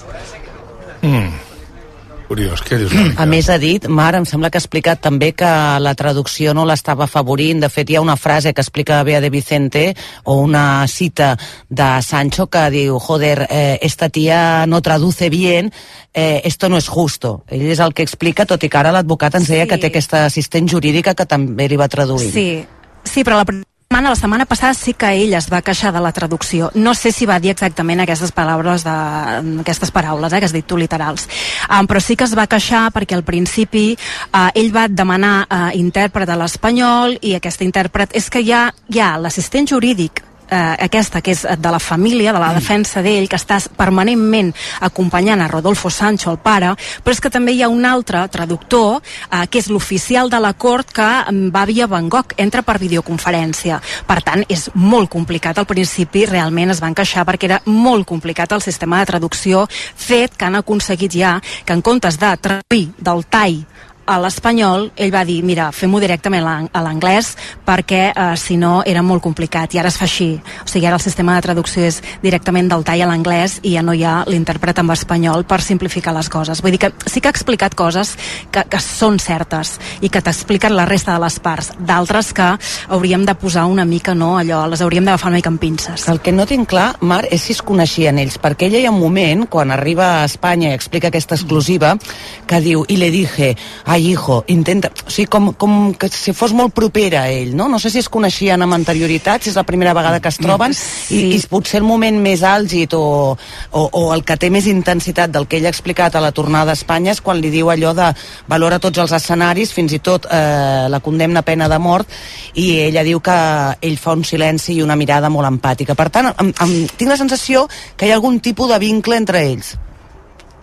Mm. Curiós, què dius? A més, ha dit, Mar, em sembla que ha explicat també que la traducció no l'estava afavorint. De fet, hi ha una frase que explica Bea de Vicente, o una cita de Sancho que diu, joder, eh, esta tía no traduce bien, eh, esto no es justo. Ell és el que explica, tot i que ara l'advocat ens deia sí. que té aquesta assistent jurídica que també li va traduir. Sí, sí, però la la setmana passada sí que ell es va queixar de la traducció. No sé si va dir exactament aquestes paraules, de, aquestes paraules eh, que has dit tu literals, um, però sí que es va queixar perquè al principi uh, ell va demanar uh, intèrpret a l'espanyol, i aquest intèrpret és que hi ha, hi ha l'assistent jurídic eh, aquesta que és de la família, de la defensa d'ell, que està permanentment acompanyant a Rodolfo Sancho, el pare, però és que també hi ha un altre traductor, eh, que és l'oficial de la cort, que va via Bangkok, entra per videoconferència. Per tant, és molt complicat. Al principi realment es van queixar perquè era molt complicat el sistema de traducció fet, que han aconseguit ja que en comptes de traduir del tai a l'espanyol, ell va dir, mira, fem-ho directament a l'anglès perquè eh, si no era molt complicat, i ara es fa així. O sigui, ara el sistema de traducció és directament del tai a l'anglès i ja no hi ha l'intèrpret en espanyol per simplificar les coses. Vull dir que sí que ha explicat coses que, que són certes i que t'expliquen la resta de les parts, d'altres que hauríem de posar una mica, no, allò, les hauríem d'agafar una mica amb pinces. El que no tinc clar, Mar, és si es coneixien ells, perquè ella hi ha un moment, quan arriba a Espanya i explica aquesta exclusiva, que diu, i le dije, ai, hijo, intenta... O sigui, com, com que si fos molt propera a ell, no? No sé si es coneixien amb anterioritat, si és la primera vegada que es troben, sí. i, i potser el moment més àlgid o, o, o el que té més intensitat del que ell ha explicat a la tornada a Espanya és quan li diu allò de valora tots els escenaris, fins i tot eh, la condemna a pena de mort, i ella diu que ell fa un silenci i una mirada molt empàtica. Per tant, em, em, tinc la sensació que hi ha algun tipus de vincle entre ells.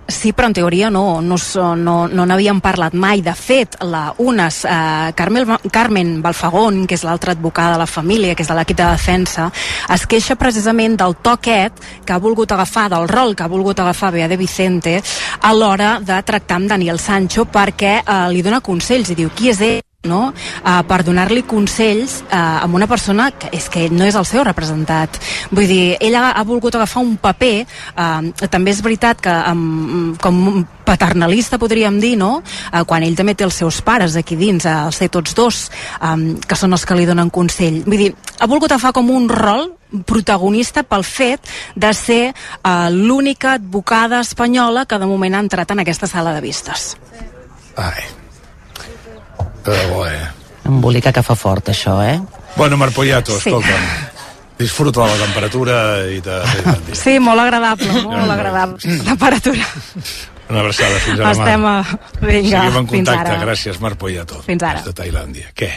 Sí, però en teoria no no no, no n'havíem parlat mai. De fet, la UNES, eh, Carmel, Carmen Balfagón, que és l'altra advocada de la família, que és de l'equip de defensa, es queixa precisament del to aquest que ha volgut agafar, del rol que ha volgut agafar Bea de Vicente a l'hora de tractar amb Daniel Sancho, perquè eh, li dona consells i diu qui és ell, no? Uh, per donar-li consells uh, amb una persona que és que no és el seu representat. Vull dir, ella ha volgut agafar un paper, uh, també és veritat que um, com paternalista podríem dir, no? Uh, quan ell també té els seus pares aquí dins, uh, els té tots dos, um, que són els que li donen consell. Vull dir, ha volgut agafar com un rol protagonista pel fet de ser uh, l'única advocada espanyola que de moment ha entrat en aquesta sala de vistes. Ai. Però bo, eh? Embolica que fa fort, això, eh? Bueno, Marpoyato, Sí. escolta'm. Disfruta de la temperatura i de... Sí, molt agradable, molt agradable. Temperatura. Una abraçada, fins ara. Estem a... Vinga, Seguim en fins contacte. ara. Gràcies, Marpoyato. Fins ara. Des de Tailàndia. Què?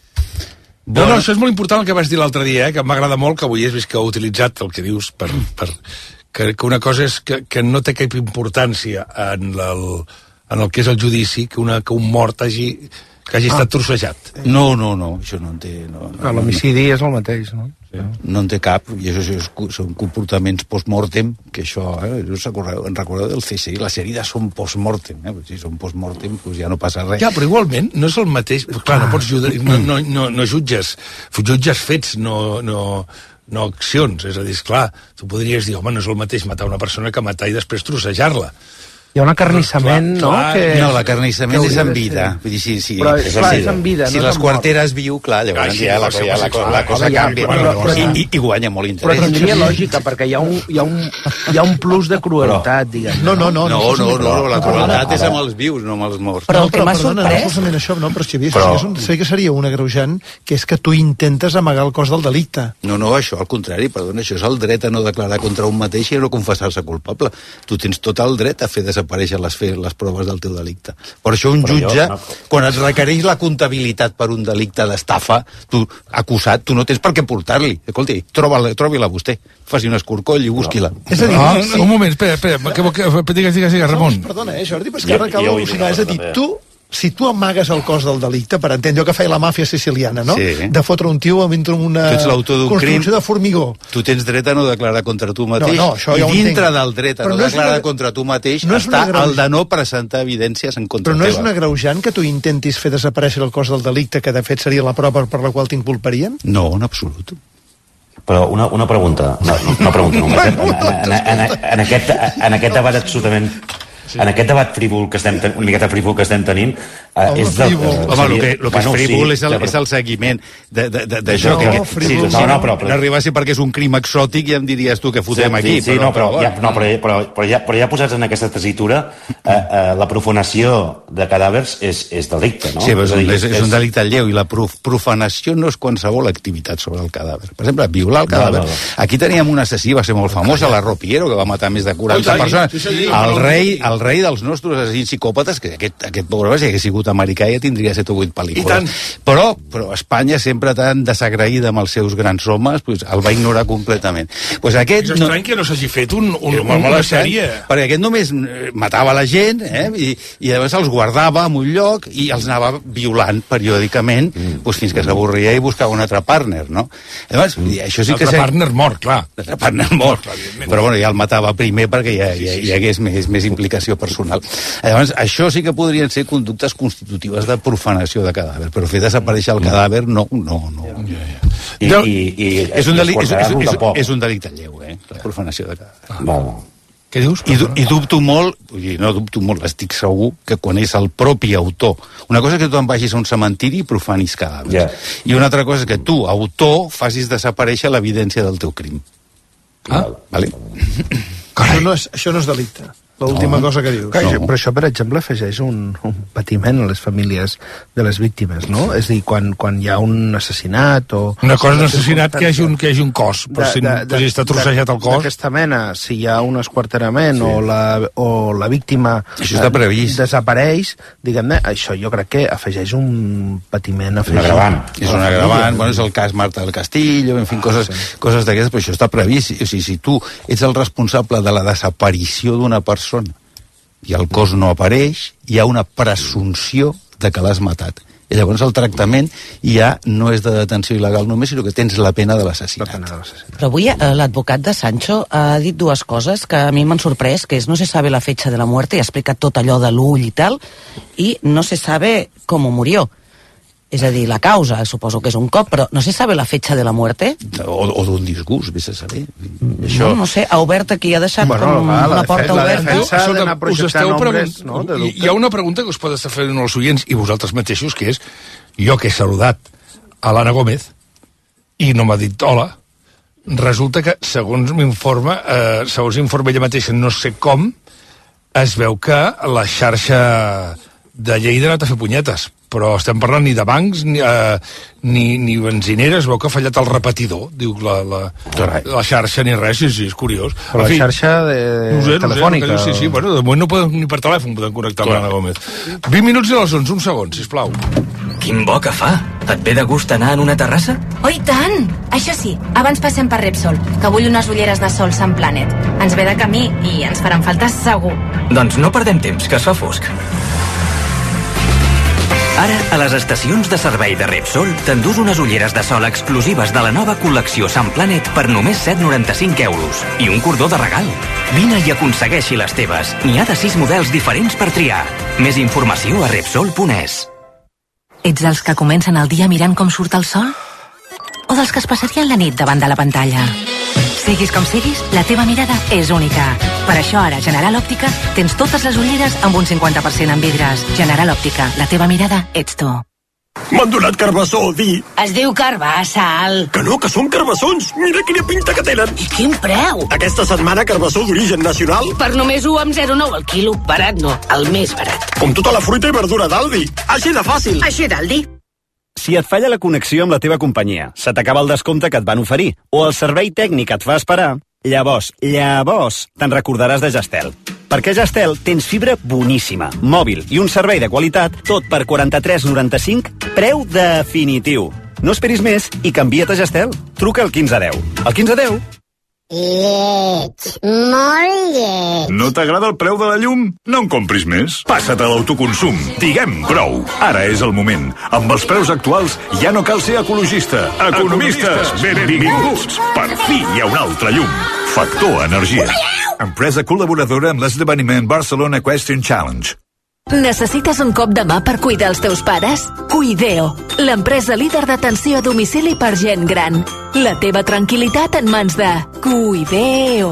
No, no, això és molt important el que vas dir l'altre dia, eh? Que m'agrada molt que avui has vist que heu utilitzat el que dius per... per que, que una cosa és que, que no té cap importància en, el, en el que és el judici, que, una, que un mort hagi... que hagi estat trossejat. No, no, no, això no en té... No, no, L'homicidi és el mateix, no? Sí. No en té cap, i això, això són comportaments post-mortem, que això, eh, us recordeu, en recordeu del C S I, les herides són post-mortem, eh? Si són post-mortem, doncs ja no passa res. Ja, però igualment no és el mateix... Clar, no pots jutjar, no, no, no, no jutges, jutges fets, no, no, no accions, és a dir, esclar, tu podries dir, home, no és el mateix matar una persona que matar i després trossejar-la. Hi ha un acarnissament, clar, no? clar. Que... No, l'acarnissament és en vida. Vull dir, si, si, Però, és, clar, és en vida, si no és en l'esquartera mort. és viu, clar, llavors Ah, sí, ja la, sí, ja la, sí, la, clar, la cosa home, ja, canvia, però- però, però- i, i, i guanya molt Però interès. tindria lògica, perquè hi ha un, hi ha un, hi ha un plus de crueltat, diguem. No, no, no. No, no, no, no, la crueltat és Ara. amb els vius, no amb els morts. Però no, el que m'ha perdona, sorprès- No solament això, no, però Xavier, Però- però... sé, que seria un agreujant, que és que tu intentes amagar el cos del delicte. No, no, això, al contrari, perdona, això és el dret a no declarar contra un mateix i a no confessar-se culpable. Tu tens tot el dret a fer desaparèixer les, fer les proves del teu delicte. Per això un Però jutge, jo, no. quan et requereix la comptabilitat per un delicte d'estafa, tu, acusat, tu no tens per què portar-li. Escolti, troba-la, trobi-la vostè, faci un escorcoll i busqui-la. És a dir, Ah, sí. un moment, espera, espera, que, que, que, digues, digues, digues, Ramon. Perdona, eh, Jordi, però és Jo- que ara acabo jo vull d'al·lucinar. dir És a una dir, cosa, tu, si tu amagues el cos del delicte, per entendre allò que feia la màfia siciliana, no? Sí. De fotre un tio amb una Tu ets l'autor d'un construcció crim. de formigó. Tu tens dret a no declarar contra tu mateix, No, no, això i ja ho dintre entenc. del dret a Però no, no és declarar una- contra tu mateix no és està una greu- el de no presentar evidències en contra Però no és teva. un agreujant que tu intentis fer desaparèixer el cos del delicte, que de fet seria la prova per la qual t'inculparien? No, en absolut. Però una, una pregunta, no, no, una pregunta només. En, en, en, en, en, aquest, en aquest debat absolutament... Sí. En aquest debat frívol que estem ten, una miqueta frívol que estem tenint eh, Home, és de, frívol. eh, Home, el que, el que bueno, és frívol sí, és, el, ja, és el seguiment d'això. No, que, que, frívol. si, No, no, però- no arribassi perquè és un crim exòtic ja em diries tu que fotem sí, aquí. Sí, sí, no, però, ja, no, però, però, però, ja, però ja posats en aquesta tesitura, eh, eh, la profanació de cadàvers és, és delicte, no? Sí, però és, a un, dir, és, és un delicte lleu i la prof, profanació no és qualsevol activitat sobre el cadàver. Per exemple, violar el cadàver. No, no, no. Aquí teníem un assassí, va ser molt famós, la Ropiero, que va matar més de quaranta Oh, sí, persones. sí, sí, El sí. rei, el rei dels nostres assassins psicòpates, que aquest, aquest pobre home, si hagués sigut americà ja tindria set o vuit pel·lícules. Però, però Espanya, sempre tan desagraïda amb els seus grans homes, pues, el va ignorar completament. Pues aquest, És estrany que no s'hagi fet un, un, Eh, una, molt una estrany, sèrie. perquè aquest només eh, matava la gent, eh, i, i llavors els guardava en un lloc i els anava violant periòdicament, mm. pues, fins que s'avorria i buscava un altre partner, no? Llavors, mm. això sí que... L'altre sé- partner mort, clar. L'altre partner mort. Però bueno, ja el matava primer perquè ja, ja, hi hagués més, més implicació personal. Llavors, això sí que podrien ser conductes constitutives de profanació de cadàver, però fer desaparèixer el cadàver, no, no, no. I, No, i, i, és, un deli és, és, esquarterar-lo és, tampoc. és un delicte lleu, eh? La profanació de cadàver. Val. Què dius? I, du- I dubto molt, vull dir, no dubto molt, estic segur que quan és el propi autor. Una cosa és que tu en vagis a un cementiri i profanis cadàvers. Ja. I una altra cosa és que tu, autor, facis desaparèixer l'evidència del teu crim. Ah. Vale? Això no és, això no és delicte. L'última No. cosa que dius. Clar, no. Però això, per exemple, afegeix un, un patiment a les famílies de les víctimes, no? És a dir, quan, quan hi ha un assassinat o... Una cosa és un assassinat que hi hagi un, que hi hagi un cos, però si, de, de, si està trossejat el cos... D'aquesta mena, si hi ha un esquarterament sí. o, la, o la víctima Això està previst. desapareix, diguem-ne, això jo crec que afegeix un patiment afegit. agravant. És un agravant, bueno, és el cas Marta del Castillo, en fi, coses, sí. coses d'aquestes, però això està previst. O sigui, si tu ets el responsable de la desaparició d'una persona i el cos no apareix, hi ha una presumpció de que l'has matat. I llavors el tractament ja no és de detenció il·legal només, sinó que tens la pena de l'assassinat. Però avui eh, l'advocat de Sancho ha dit dues coses que a mi m'han sorprès, que és no se sabe la fecha de la muerte, i ha explicat tot allò de l'ull i tal, i no se sabe cómo murió. És a dir, la causa, suposo que és un cop, però no se sabe la fecha de la muerte? O, o d'un disgust, vés a saber. Mm, Això... No, no sé, ha obert aquí, ha deixat bueno, com va, una porta la oberta. Defensa ha d'anar projectant nombres, no? Hi, hi ha una pregunta que us pot estar fent els oients, i vosaltres mateixos, que és, jo que he saludat a l'Anna Gómez, i no m'ha dit hola, resulta que, segons m'informa, eh, segons informa ella mateixa, no sé com, es veu que la xarxa de Lleida ha anat a fer punyetes, però estem parlant ni de bancs ni, uh, ni, ni benzineres, veu que ha fallat el repetidor, diu la, la, la xarxa ni res, sí, sí, és curiós. Però la fi, xarxa de... no sé, telefònica? No sé, sí, sí, bueno, de moment no podem, ni per telèfon podem connectar amb l'Anna Gómez. vint minuts i les onze, un segon, sisplau. Quin bo que fa! Et ve de gust anar en una terrassa? Oh, i tant! Això sí, abans passem per Repsol, que vull unes ulleres de sol Sun Planet. Ens ve de camí i ens faran falta segur. Doncs no perdem temps, que es fa fosc. Ara, a les estacions de servei de Repsol, t'endús unes ulleres de sol exclusives de la nova col·lecció Sun Planet per només set coma noranta-cinc euros. I un cordó de regal. Vine i aconsegueixi les teves. N'hi ha de sis models diferents per triar. Més informació a Repsol punt es. Ets dels que comencen el dia mirant com surt el sol? O dels que es passarien la nit davant de la pantalla? Siguis com siguis, la teva mirada és única. Per això ara, General Òptica, tens totes les ulleres amb un cinquanta per cent en vidres. General Òptica, la teva mirada ets tu. M'han donat carbassó, di. Es diu carbassal. Que no, que són carbassons. Mira quina pinta que tenen. I quin preu? Aquesta setmana carbassó d'origen nacional. Per només un amb zero coma nou al quilo. Barat no, el més barat. Com tota la fruita i verdura d'Aldi. Així de fàcil. Així d'Aldi. Si et falla la connexió amb la teva companyia, se t'acaba el descompte que et van oferir, o el servei tècnic et fa esperar, llavors, llavors, te'n recordaràs de Gestel. Perquè a Gestel tens fibra boníssima, mòbil i un servei de qualitat, tot per quaranta-tres coma noranta-cinc, preu definitiu. No esperis més i canvia't a Gestel. Truca al quinze deu. Al quinze deu? Lleig, molt lleig. No t'agrada el preu de la llum? No en compris més. Passa't a l'autoconsum. Diguem prou. Ara és el moment. Amb els preus actuals ja no cal ser ecologista. Economistes, benvinguts. Per fi hi ha un altre llum. Factor Energia. Empresa col·laboradora amb l'esdeveniment Barcelona Equestrian Challenge. Necessites un cop de mà per cuidar els teus pares? Cuideo, l'empresa líder d'atenció a domicili per gent gran. La teva tranquil·litat en mans de Cuideo.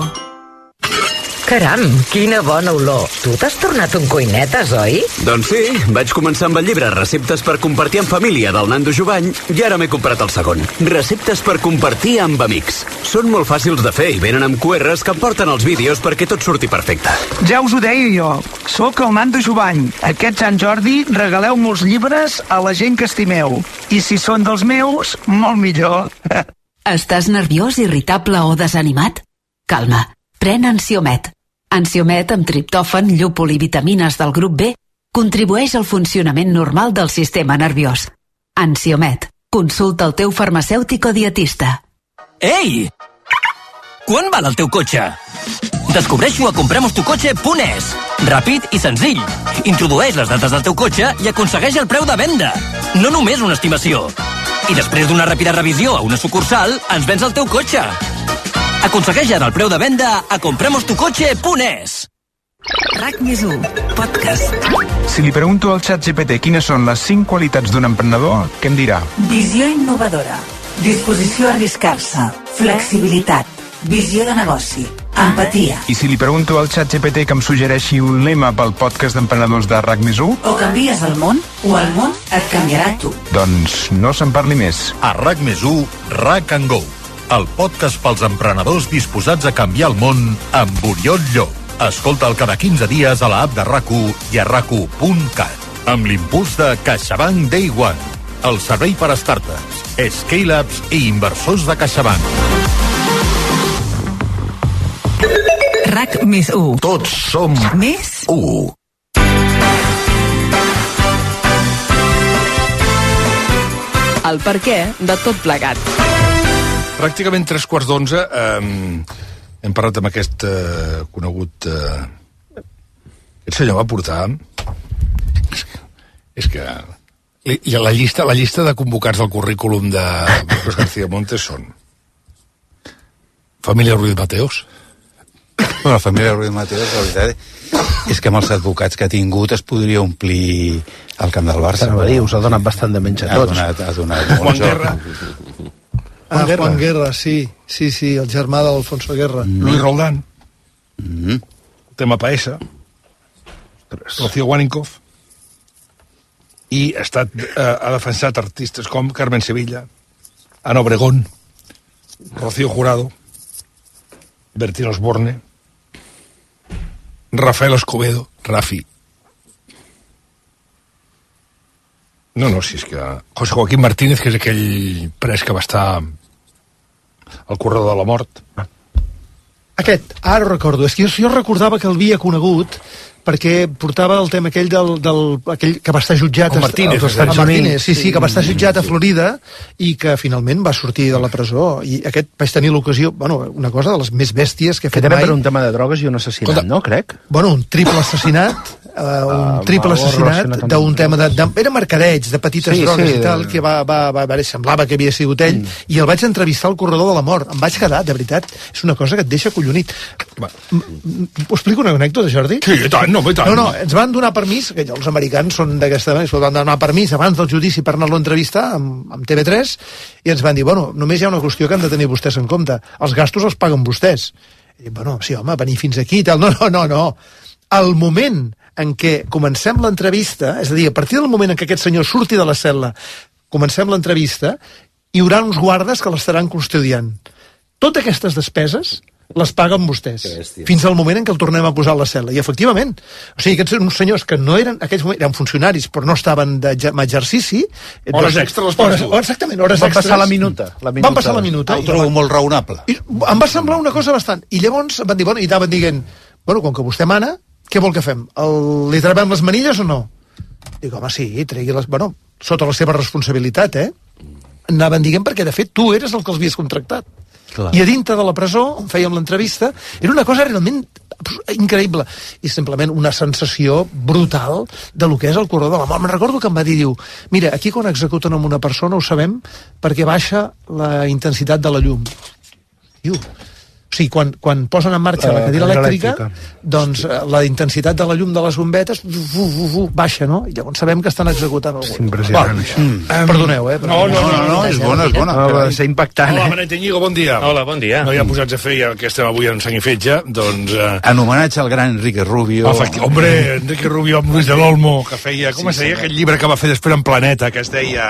Caram, quina bona olor. Tu t'has tornat un cuinetes, oi? Doncs sí, vaig començar amb el llibre Receptes per compartir en família del Nando Jovany i ara m'he comprat el segon. Receptes per compartir amb amics. Són molt fàcils de fer i venen amb Q Rs que em porten els vídeos perquè tot surti perfecte. Ja us ho deia jo. Soc el Nando Jovany. Aquest Sant Jordi regaleu molts llibres a la gent que estimeu. I si són dels meus, molt millor. Estàs nerviós, irritable o desanimat? Calma, pren Ansiomet. Ansiomet amb triptòfan, llúpol i vitamines del grup B contribueix al funcionament normal del sistema nerviós. Ansiomet. Consulta el teu farmacèutic o dietista. Ei! Quan val el teu cotxe? Descobreix-ho a compremostucotxe punt es. Ràpid i senzill. Introdueix les dades del teu cotxe i aconsegueix el preu de venda. No només una estimació. I després d'una ràpida revisió a una sucursal, ens vens el teu cotxe. Aconsegueix ara el preu de venda a compremostucotxe punt es. RAC més u, podcast. Si li pregunto al xat G P T quines són les cinc qualitats d'un emprenedor, què em dirà? Visió innovadora, disposició a arriscar-se, flexibilitat, visió de negoci, empatia. I si li pregunto al xat G P T que em suggereixi un lema pel podcast d'emprenedors de RAC més u? O canvies el món, o el món et canviarà tu. Doncs no se'n parli més. A RAC més u, RAC and Go, el podcast pels emprenedors disposats a canviar el món amb Oriol Llop. Escolta'l cada quinze dies a l'app de RAC u i a rac u punt cat. Amb l'impuls de CaixaBank Day One, el servei per a startups, scale-ups i inversors de CaixaBank. RAC més u. Tots som més u. El per què de tot plegat. Pràcticament tres quarts d'onze eh, hem parlat amb aquest eh, conegut eh, Aquest senyor va portar... És que... És que... I la llista, la llista de convocats del currículum de Marcos García Montes són família Ruiz Mateos. Bueno, la família Ruiz Mateos, la veritat és que amb els advocats que ha tingut es podria omplir el camp del Barça. Però dir, us ha donat bastant de menys a tots. Ha donat, ha donat Juan Guerra. Ah, Juan Guerra, sí. Sí, sí, el germà d'Alfonso Guerra. Mm. Luis Roldán. Mm. Tema Paesa. Rocío Guaninkoff. I ha, estat, eh, ha defensat artistes com Carmen Sevilla, Ana Obregón, Rocío Jurado, Bertín Osborne, Rafael Escobedo, Rafi. No, no, si és que... José Joaquín Martínez, que és aquell pres que va estar al corredor de la mort. Aquest, ara ho recordo. És que jo, jo recordava que el havia conegut perquè portava el tema aquell del, del aquell que va estar jutjat a Martínez, a, a Martínez, sí, sí, que va estar jutjat a Florida i que finalment va sortir de la presó, i aquest vaig tenir l'ocasió, bueno, una cosa de les més bèsties que he fet que mai. Per un tema de drogues i un assassinat, Escolta, no, crec? Bueno, un triple assassinat, uh, un uh, triple assassinat d'un tema de, de... Era mercadeig, de petites sí, drogues sí, i tal, de... que va, va, va, va, semblava que havia sigut ell, mm. i el vaig entrevistar al corredor de la mort. Em vaig quedar, de veritat, és una cosa que et deixa collonit. Va. Us explico una anècdota, Jordi? Sí, i tant, no, i tant. No, no, ens van donar permís, que els americans són d'aquesta manera, ens van donar permís abans del judici per anar-lo a entrevistar amb, amb T V tres, i ens van dir, bueno, només hi ha una qüestió que han de tenir vostès en compte, els gastos els paguen vostès. I dic, bueno, sí, home, venir fins aquí i tal, no, no, no, no. Al moment en què comencem l'entrevista, és a dir, a partir del moment en què aquest senyor surti de la cel·la, comencem l'entrevista, hi haurà uns guardes que l'estaran custodiant. Totes aquestes despeses les paguen vostès, fins al moment en què el tornem a posar a la cel·la. I efectivament, o sigui, aquests uns senyors que no eren, aquells moments, eren funcionaris, però no estaven d'exercici... Hores extres les hores, Exactament, hores van extres. Van passar la minuta. La minuta. Van passar la minuta. Ho trobo molt raonable. I em va semblar una cosa bastant... I llavors em van dir, bueno, i anaven dient, bueno, com que vostè mana, què vol que fem? El, li trobem les manilles o no? Dic, home, sí, tregui les... Bueno, sota la seva responsabilitat, eh? Anaven dient perquè, de fet, tu eres el que els havies contractat. Clar. I a dintre de la presó, on fèiem l'entrevista, era una cosa realment increïble, i simplement una sensació brutal de lo que és el corredor de la mort. Me'n recordo que em va dir, diu, mira, aquí quan executen amb una persona ho sabem perquè baixa la intensitat de la llum. Diu, o sigui, quan, quan posen en marxa la cadira elèctrica, elèctrica, doncs la intensitat de la llum de les bombetes uf, uf, uf, baixa, no? I llavors sabem que estan executant algú. És impressionant, això. Mm. Perdoneu, eh? No, no, no, no, és bona, és bona. Va ser impactant, Hola, eh? Benet Iñigo, bon dia. Hola, bon dia. No hi ha posats a fer, ja que estem avui en sang i fetge, doncs... Eh... En homenatge al gran Enrique Rubio... Efecti... Hombre, Enrique Rubio amb Luis de l'Olmo, que feia... Com sí, es deia sí, aquell llibre que va fer després en Planeta, que es deia...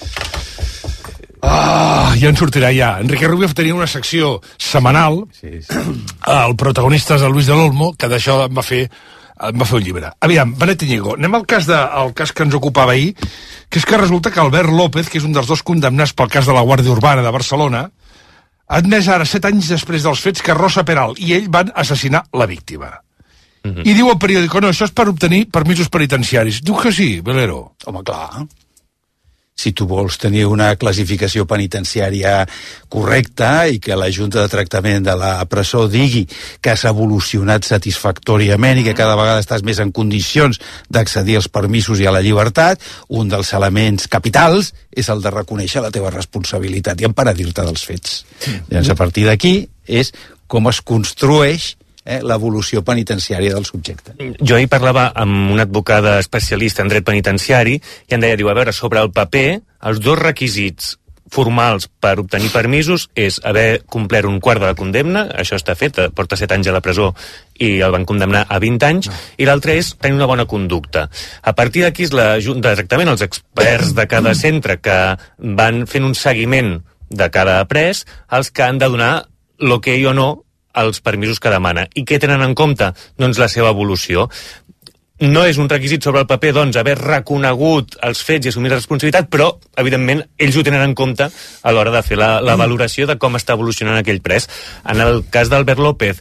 Ah, ja en sortirà ja. Enrique Rubio tenia una secció setmanal, sí, sí. El protagonista de Luis de l'Olmo, que d'això em va fer em va fer un llibre. Aviam, Benet Iñigo, anem al cas, de, al cas que ens ocupava ahir, que és que resulta que Albert López, que és un dels dos condemnats pel cas de la Guàrdia Urbana de Barcelona, ha admès ara, set anys després dels fets, que Rosa Peral i ell van assassinar la víctima. Mm-hmm. I diu al periòdico, no, això és per obtenir permisos penitenciaris. Diu que sí, Velero. Home, clar. Si tu vols tenir una classificació penitenciària correcta i que la Junta de Tractament de la presó digui que has evolucionat satisfactòriament i que cada vegada estàs més en condicions d'accedir als permisos i a la llibertat, un dels elements capitals és el de reconèixer la teva responsabilitat i emparar-te dels fets. Llavors, a partir d'aquí és com es construeix Eh, l'evolució penitenciària del subjecte. Jo hi parlava amb una advocada especialista en dret penitenciari i em deia, diu, a veure, sobre el paper, els dos requisits formals per obtenir permisos és haver complert un quart de la condemna, això està fet, porta set anys a la presó i el van condemnar a vint anys, no. I l'altre és tenir una bona conducta. A partir d'aquí és la Junta exactament els experts de cada centre que van fent un seguiment de cada pres, els que han de donar l'ok o no els permisos que demana. I què tenen en compte? Doncs la seva evolució. No és un requisit sobre el paper, doncs, haver reconegut els fets i assumir la responsabilitat, però, evidentment, ells ho tenen en compte a l'hora de fer la, la valoració de com està evolucionant aquell pres. En el cas d'Albert López,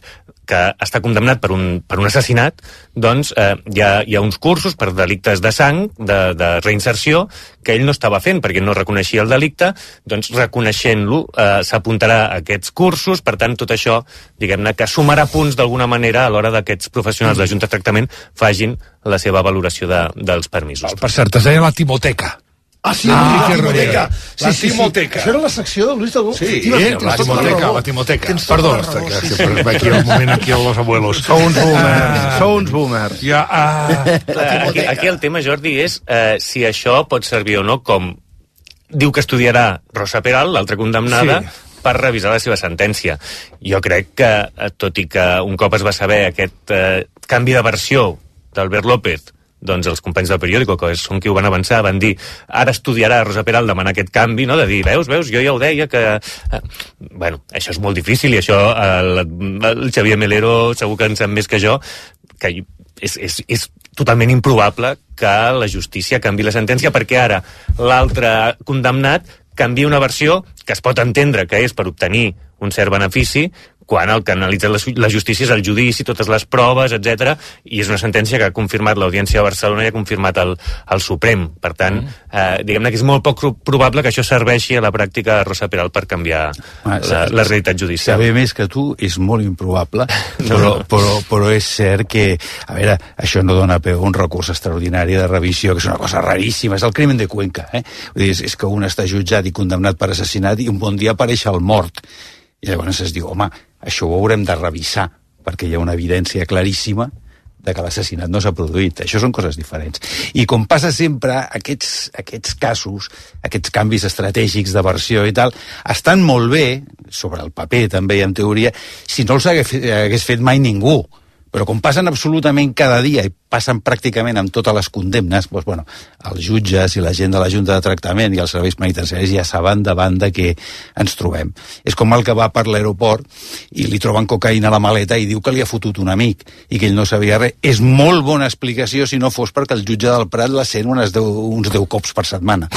que està condemnat per un, per un assassinat, doncs eh, hi, ha, hi ha uns cursos per delictes de sang, de, de reinserció, que ell no estava fent perquè no reconeixia el delicte, doncs reconeixent-lo eh, s'apuntarà a aquests cursos, per tant tot això, diguem-ne, que sumarà punts d'alguna manera a l'hora d'aquests professionals de Junta de Tractament facin la seva valoració de, dels permisos. Per cert, es deia la Timoteca. Ah, sí, ah, la Timoteca. Sí, la sí, Timoteca. Sí. Això era la secció de Luis de Gol. Sí, eh, la Timoteca, la Timoteca. Perdó, que aquí el moment, aquí els abuelos. Sou uns boomers, sou uns boomers. Ja, ah, aquí, aquí el tema, Jordi, és eh, si això pot servir o no, com diu que estudiarà Rosa Peral, l'altra condemnada, sí, per revisar la seva sentència. Jo crec que, tot i que un cop es va saber aquest eh, canvi de versió d'Albert López, doncs els companys del periòdico, que són qui ho van avançar, van dir, ara estudiarà Rosa Peral demanar aquest canvi, no?, de dir, veus, veus, jo ja ho deia, que... Eh, bueno, això és molt difícil, i això el, el Xavier Melero segur que en sap més que jo, que és, és, és totalment improbable que la justícia canvi la sentència, perquè ara l'altre condemnat canvia una versió que es pot entendre que és per obtenir un cert benefici, quan el que analitza la justícia és el judici, totes les proves, etcètera, i és una sentència que ha confirmat l'Audiència de Barcelona i ha confirmat el, el Suprem. Per tant, eh, diguem-ne que és molt poc probable que això serveixi a la pràctica de Rosa Peral per canviar ah, la, la realitat judicial. Saber més que tu és molt improbable, però, però, però és cert que, a veure, això no dona peu a un recurs extraordinari de revisió, que és una cosa raríssima, és el crimen de Cuenca, eh? Vull dir, és, és que un està jutjat i condemnat per assassinat i un bon dia apareix el mort. I llavors es diu, home, això ho haurem de revisar, perquè hi ha una evidència claríssima de que l'assassinat no s'ha produït. Això són coses diferents. I com passa sempre, aquests, aquests casos, aquests canvis estratègics de versió i tal, estan molt bé, sobre el paper també i en teoria, si no els hagués, hagués fet mai ningú. Però com passen absolutament cada dia i passen pràcticament amb totes les condemnes, doncs, bueno, els jutges i la gent de la Junta de Tractament i els serveis penitenciaris ja saben davant de què ens trobem. És com el que va per l'aeroport i li troben cocaïna a la maleta i diu que li ha fotut un amic i que ell no sabia res. És molt bona explicació si no fos perquè el jutge del Prat la sent unes deu, uns deu cops per setmana.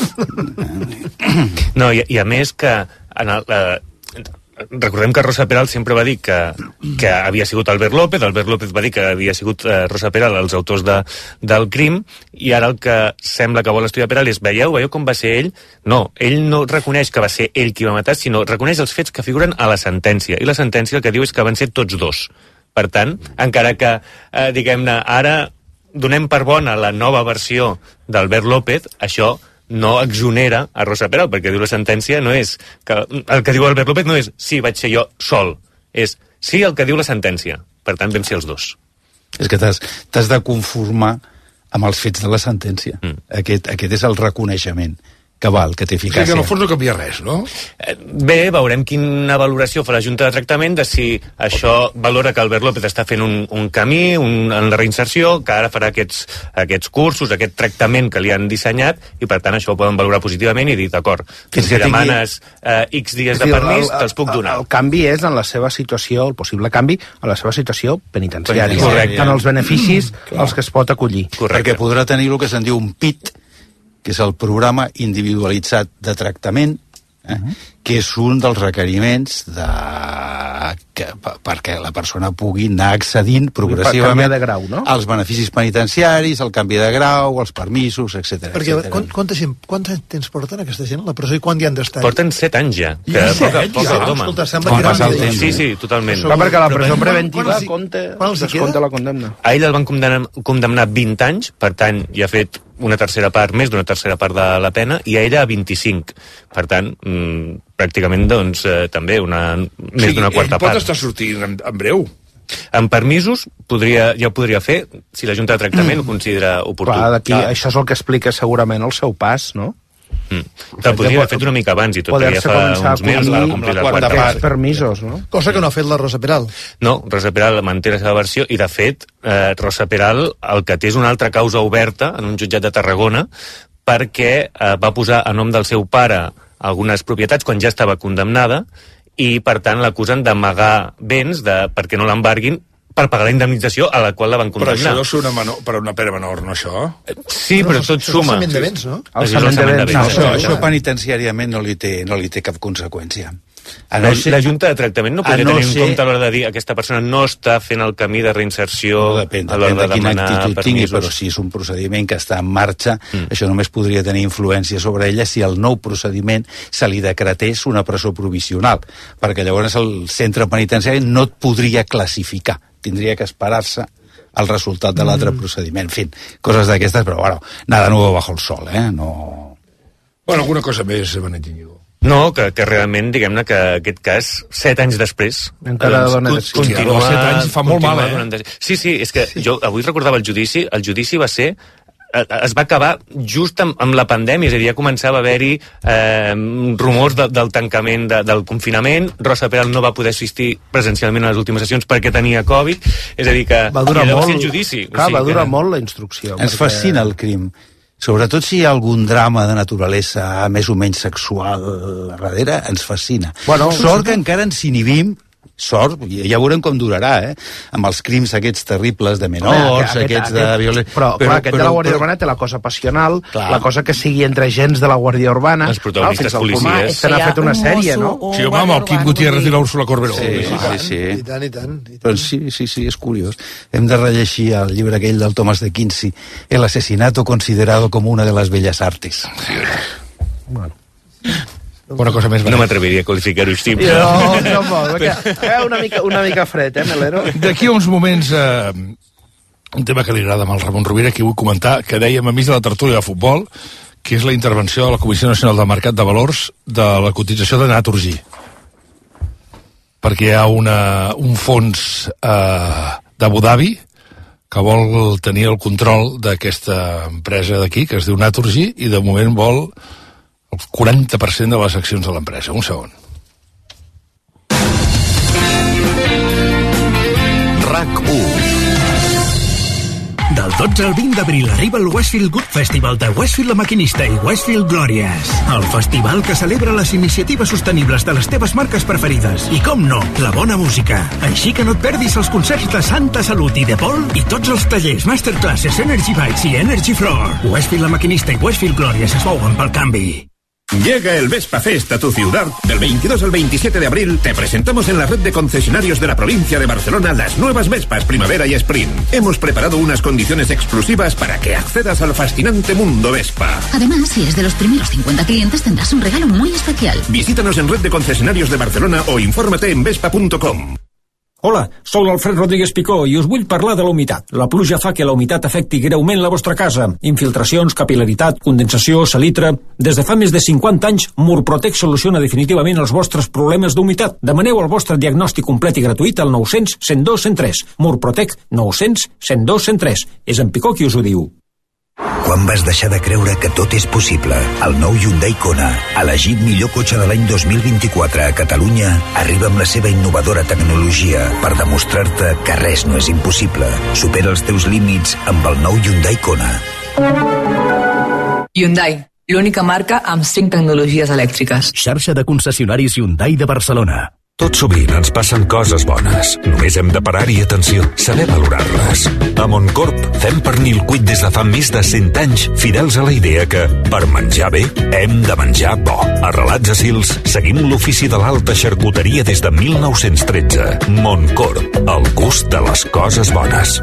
No, i, i a més que en el, eh, recordem que Rosa Peral sempre va dir que, que havia sigut Albert López, Albert López va dir que havia sigut eh, Rosa Peral els autors de, del crim, i ara el que sembla que vol estudiar Peral és, veieu, veieu com va ser ell? No, ell no reconeix que va ser ell qui va matar, sinó reconeix els fets que figuren a la sentència, i la sentència el que diu és que van ser tots dos. Per tant, encara que, eh, diguem-ne, ara donem per bona la nova versió d'Albert López, això no exonera a Rosa Peral, perquè diu la sentència no és, que, el que diu Albert López no és sí, vaig ser jo sol, és sí el que diu la sentència, per tant vam ser els dos. És que t'has, t'has de conformar amb els fets de la sentència. Mm. Aquest, aquest és el reconeixement que val, que té eficàcia. O sigui que en el fons no canvia res, no? Bé, veurem quina valoració fa la Junta de Tractament de si això valora que Albert López està fent un, un camí un, en la reinserció, que ara farà aquests, aquests cursos, aquest tractament que li han dissenyat, i per tant això ho poden valorar positivament i dir, d'acord, si tingui... demanes eh, X dies de permís, te'ls puc donar. El, el canvi és en la seva situació, el possible canvi, en la seva situació penitenciària. Correcte. En els beneficis mm, als que es pot acollir. Correcte. Perquè podrà tenir el que se'n diu un P I T, que és el programa individualitzat de tractament, eh? Uh-huh. que és un dels requeriments de... que, perquè la persona pugui anar accedint progressivament de grau, no? als beneficis penitenciaris, al canvi de grau, als permisos, etcètera. Perquè quant, quanta gent, quant temps porten aquesta gent a la presó i quan hi han d'estar? Porten set anys ja. Que I set anys, poca, ja? Poca, Escolta, sembla que passa el temps. Sí, sí, totalment. Clar, perquè la presó preventiva quan, compta, quan descompta la condemna. A ell el van condemnar, condemnar vint anys, per tant, ja ha fet una tercera part, més d'una tercera part de la pena, i a ella a vint-i-cinc. Per tant, mmm, pràcticament, doncs, eh, també una, més d'una quarta part. Ell pot estar sortint en, en breu. En permisos, podria, ja ho podria fer, si la Junta de Tractament mm. ho considera oportú. Clar, d'aquí, això és el que explica segurament el seu pas, no? Mm. Te'l podria haver fet una mica abans, i tot que ja fa uns mesos va complir la quarta part. Permisos, no? Cosa que no ha fet la Rosa Peral. No, Rosa Peral manté la seva versió, i de fet, eh, Rosa Peral el que té és una altra causa oberta en un jutjat de Tarragona, perquè eh, va posar a nom del seu pare algunes propietats quan ja estava condemnada, i per tant l'acusen d'amagar béns de, perquè no l'embarguin, per pagar la indemnització a la qual la van condemnar. Però això deu ser una menor, per una pena menor, no, això? Sí, però, però tot suma. És el de béns, no? El cessament de béns. No, això, això penitenciàriament no li té, no li té cap conseqüència. No ser, la Junta de Tractament no podria no tenir ser, en compte a l'hora de dir aquesta persona no està fent el camí de reinserció no depèn, a l'hora de, de demanar permisos. Tingui, però si és un procediment que està en marxa, mm. això només podria tenir influència sobre ella si el nou procediment se li decretés una presó provisional, perquè llavors el centre penitenciari no et podria classificar, tindria que esperar-se el resultat de l'altre mm. procediment. En fi, coses d'aquestes, però bueno, nada nuevo bajo el sol, eh? No... Bueno, alguna cosa més, Benet Íñigo. No, que, que realment, diguem-ne, que aquest cas, set anys després... Encara doncs, dona de continua... Set anys fa molt mal, eh? De... Sí, sí, és que sí. jo avui recordava el judici, el judici va ser... es va acabar just amb, amb la pandèmia, és a dir, ja començava a haver-hi eh, rumors de, del tancament de, del confinament. Rosa Peral no va poder assistir presencialment a les últimes sessions perquè tenia Covid, és a dir que va durar molt, va ser el judici. Clar, o sigui, va durar que... molt la instrucció. Ens perquè... fascina el crim, sobretot si hi ha algun drama de naturalesa més o menys sexual a darrere, ens fascina. Bueno, sort que encara ens inhibim, sort, ja veurem com durarà, eh? Amb els crims aquests terribles de menors, aquest, aquests aquest, de violència... Però, però, clar, aquest però, de la Guàrdia però... Urbana té la cosa passional, clar. La cosa que sigui entre agents de la Guàrdia Urbana... Els protagonistes policies. Se n'ha fet una sèrie, no? Sí, home, amb el Quim Gutiérrez i l'Úrsula Corberó. Sí, sí, sí, sí. I tant, i tant. I tant. Però sí, sí, sí, és curiós. Hem de rellegir el llibre aquell del Thomas de Quincey, El asesinato considerado como una de las bellas artes. Sí. Bueno... Una cosa més... No m'atreviria a qualificar-ho així. No, no molt, perquè una mica, una mica fred, eh, Melero? D'aquí uns moments, eh, un tema que li agrada amb el Ramon Rovira, que vull comentar, que dèiem a mig de la tertúlia de futbol, que és la intervenció de la Comissió Nacional del Mercat de Valors de la cotització de Naturgy. Perquè hi ha una, un fons eh, d'Abu Dhabi que vol tenir el control d'aquesta empresa d'aquí, que es diu Naturgy, i de moment vol el quaranta per cent de les accions de l'empresa. Un segon. RAC u. Del dotze al vint d'abril arriba el Westfield Good Festival de Westfield La Maquinista i Westfield Glorious. El festival que celebra les iniciatives sostenibles de les teves marques preferides. I com no, la bona música. Així que no et perdis els concerts de Santa Salut i de Paul i tots els tallers, masterclasses, Energy Bites i Energy Floor. Westfield La Maquinista i Westfield Glorious es mouen pel canvi. Llega el Vespa Fest a tu ciudad. Del veintidós al veintisiete de abril te presentamos en la red de concesionarios de la provincia de Barcelona las nuevas Vespas Primavera y Sprint. Hemos preparado unas condiciones exclusivas para que accedas al fascinante mundo Vespa. Además, si eres de los primeros cincuenta clientes tendrás un regalo muy especial. Visítanos en red de concesionarios de Barcelona o infórmate en vespa punto com. Hola, sóc l'Alfred Rodríguez Picó i us vull parlar de la humitat. La pluja fa que la humitat afecti greument la vostra casa. Infiltracions, capil·laritat, condensació, salitre... Des de fa més de cinquanta anys, Murprotec soluciona definitivament els vostres problemes d'humitat. Demaneu el vostre diagnòstic complet i gratuït al nou cents, cent dos, cent tres. Murprotec nou cents, cent dos, cent tres. És en Picó qui us ho diu. Quan vas deixar de creure que tot és possible? El nou Hyundai Kona, elegit millor cotxe de l'any dos mil vint-i-quatre a Catalunya, arriba amb la seva innovadora tecnologia per demostrar-te que res no és impossible. Supera els teus límits amb el nou Hyundai Kona. Hyundai, l'única marca amb cinc tecnologies elèctriques. Xarxa de concessionaris Hyundai de Barcelona. Tot sovint ens passen coses bones. Només hem de parar-hi atenció, saber valorar-les. A Montcorp fem pernil cuit des de fa més de cent anys, fidels a la idea que, per menjar bé, hem de menjar bo. A Relats a Sils seguim l'ofici de l'alta xarcuteria des de mil nou-cents tretze. Montcorp, el gust de les coses bones.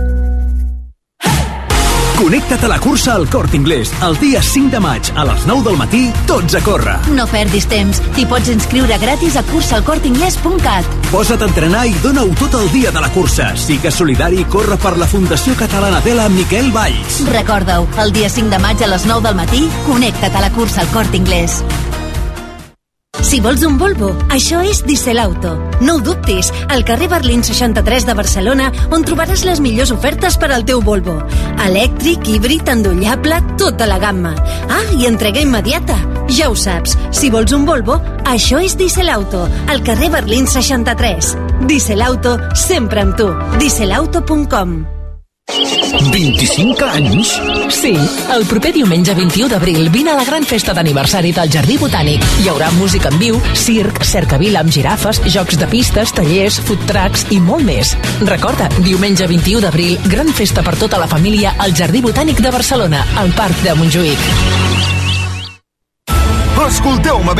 Connecta't a la cursa al Corte Inglés. El dia cinc de maig, a les nou del matí, tots a córrer. No perdis temps. T'hi pots inscriure gratis a cursa al corte inglés punt cat. Posa't a entrenar i dona-ho tot el dia de la cursa. Sigues solidari i corre per la Fundació Catalana de la Miquel Valls. Recorda-ho, el dia cinc de maig a les nou del matí, connecta't a la cursa al Corte Inglés. Si vols un Volvo, això és Dieselauto. No ho dubtis, al carrer Berlín seixanta-tres de Barcelona, on trobaràs les millors ofertes per al teu Volvo. Elèctric, híbrid, endollable, tota la gamma. Ah, i entrega immediata. Ja ho saps, si vols un Volvo, això és Dieselauto, al carrer Berlín seixanta-tres. Dieselauto, sempre amb tu. dieselauto punt com. vint-i-cinc anys? Sí, el proper diumenge vint-i-u d'abril vine a la gran festa d'aniversari del Jardí Botànic. Hi haurà música en viu, circ, cercavila amb girafes, jocs de pistes, tallers, food trucks i molt més. Recorda, diumenge vint-i-u d'abril, gran festa per tota la família al Jardí Botànic de Barcelona, al Parc de Montjuïc. Escolteu-me bé!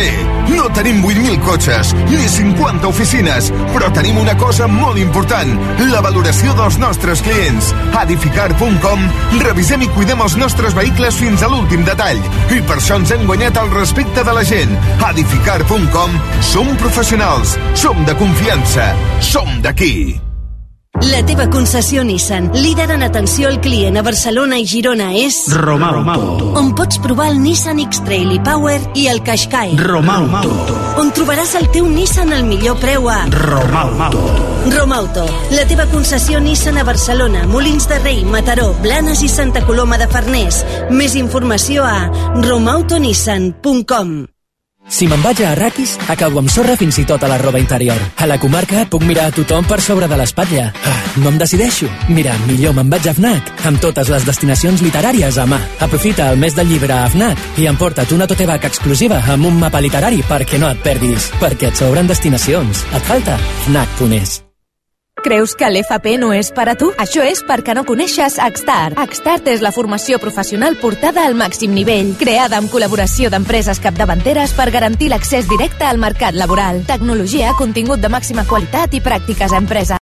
No tenim vuit mil cotxes, ni cinquanta oficines, però tenim una cosa molt important, la valoració dels nostres clients. A edificar punt com revisem i cuidem els nostres vehicles fins a l'últim detall. I per això ens hem guanyat el respecte de la gent. A edificar punt com som professionals, som de confiança, som d'aquí. La teva concessió Nissan, líder en atenció al client a Barcelona i Girona, és Romauto, on pots provar el Nissan X-Trail i Power i el Qashqai. Romauto, on trobaràs el teu Nissan al millor preu a Romauto. Romauto, la teva concessió Nissan a Barcelona, Molins de Rei, Mataró, Blanes i Santa Coloma de Farners. Més informació a romautonissan punt com. Si me'n vaig a Arrakis, acabo amb sorra fins i tot a la roba interior. A la comarca puc mirar a tothom per sobre de l'espatlla. Ah, no em decideixo. Mira, millor me'n vaig a FNAC, amb totes les destinacions literàries a mà. Aprofita el mes del llibre a FNAC i emporta't una tote bag exclusiva amb un mapa literari perquè no et perdis. Perquè et sobren destinacions. Et falta? FNAC punt es. Creus que l'F P no és per a tu? Això és perquè no coneixes Xtart. Xtart és la formació professional portada al màxim nivell, creada amb col·laboració d'empreses capdavanteres per garantir l'accés directe al mercat laboral. Tecnologia, contingut de màxima qualitat i pràctiques a empresa.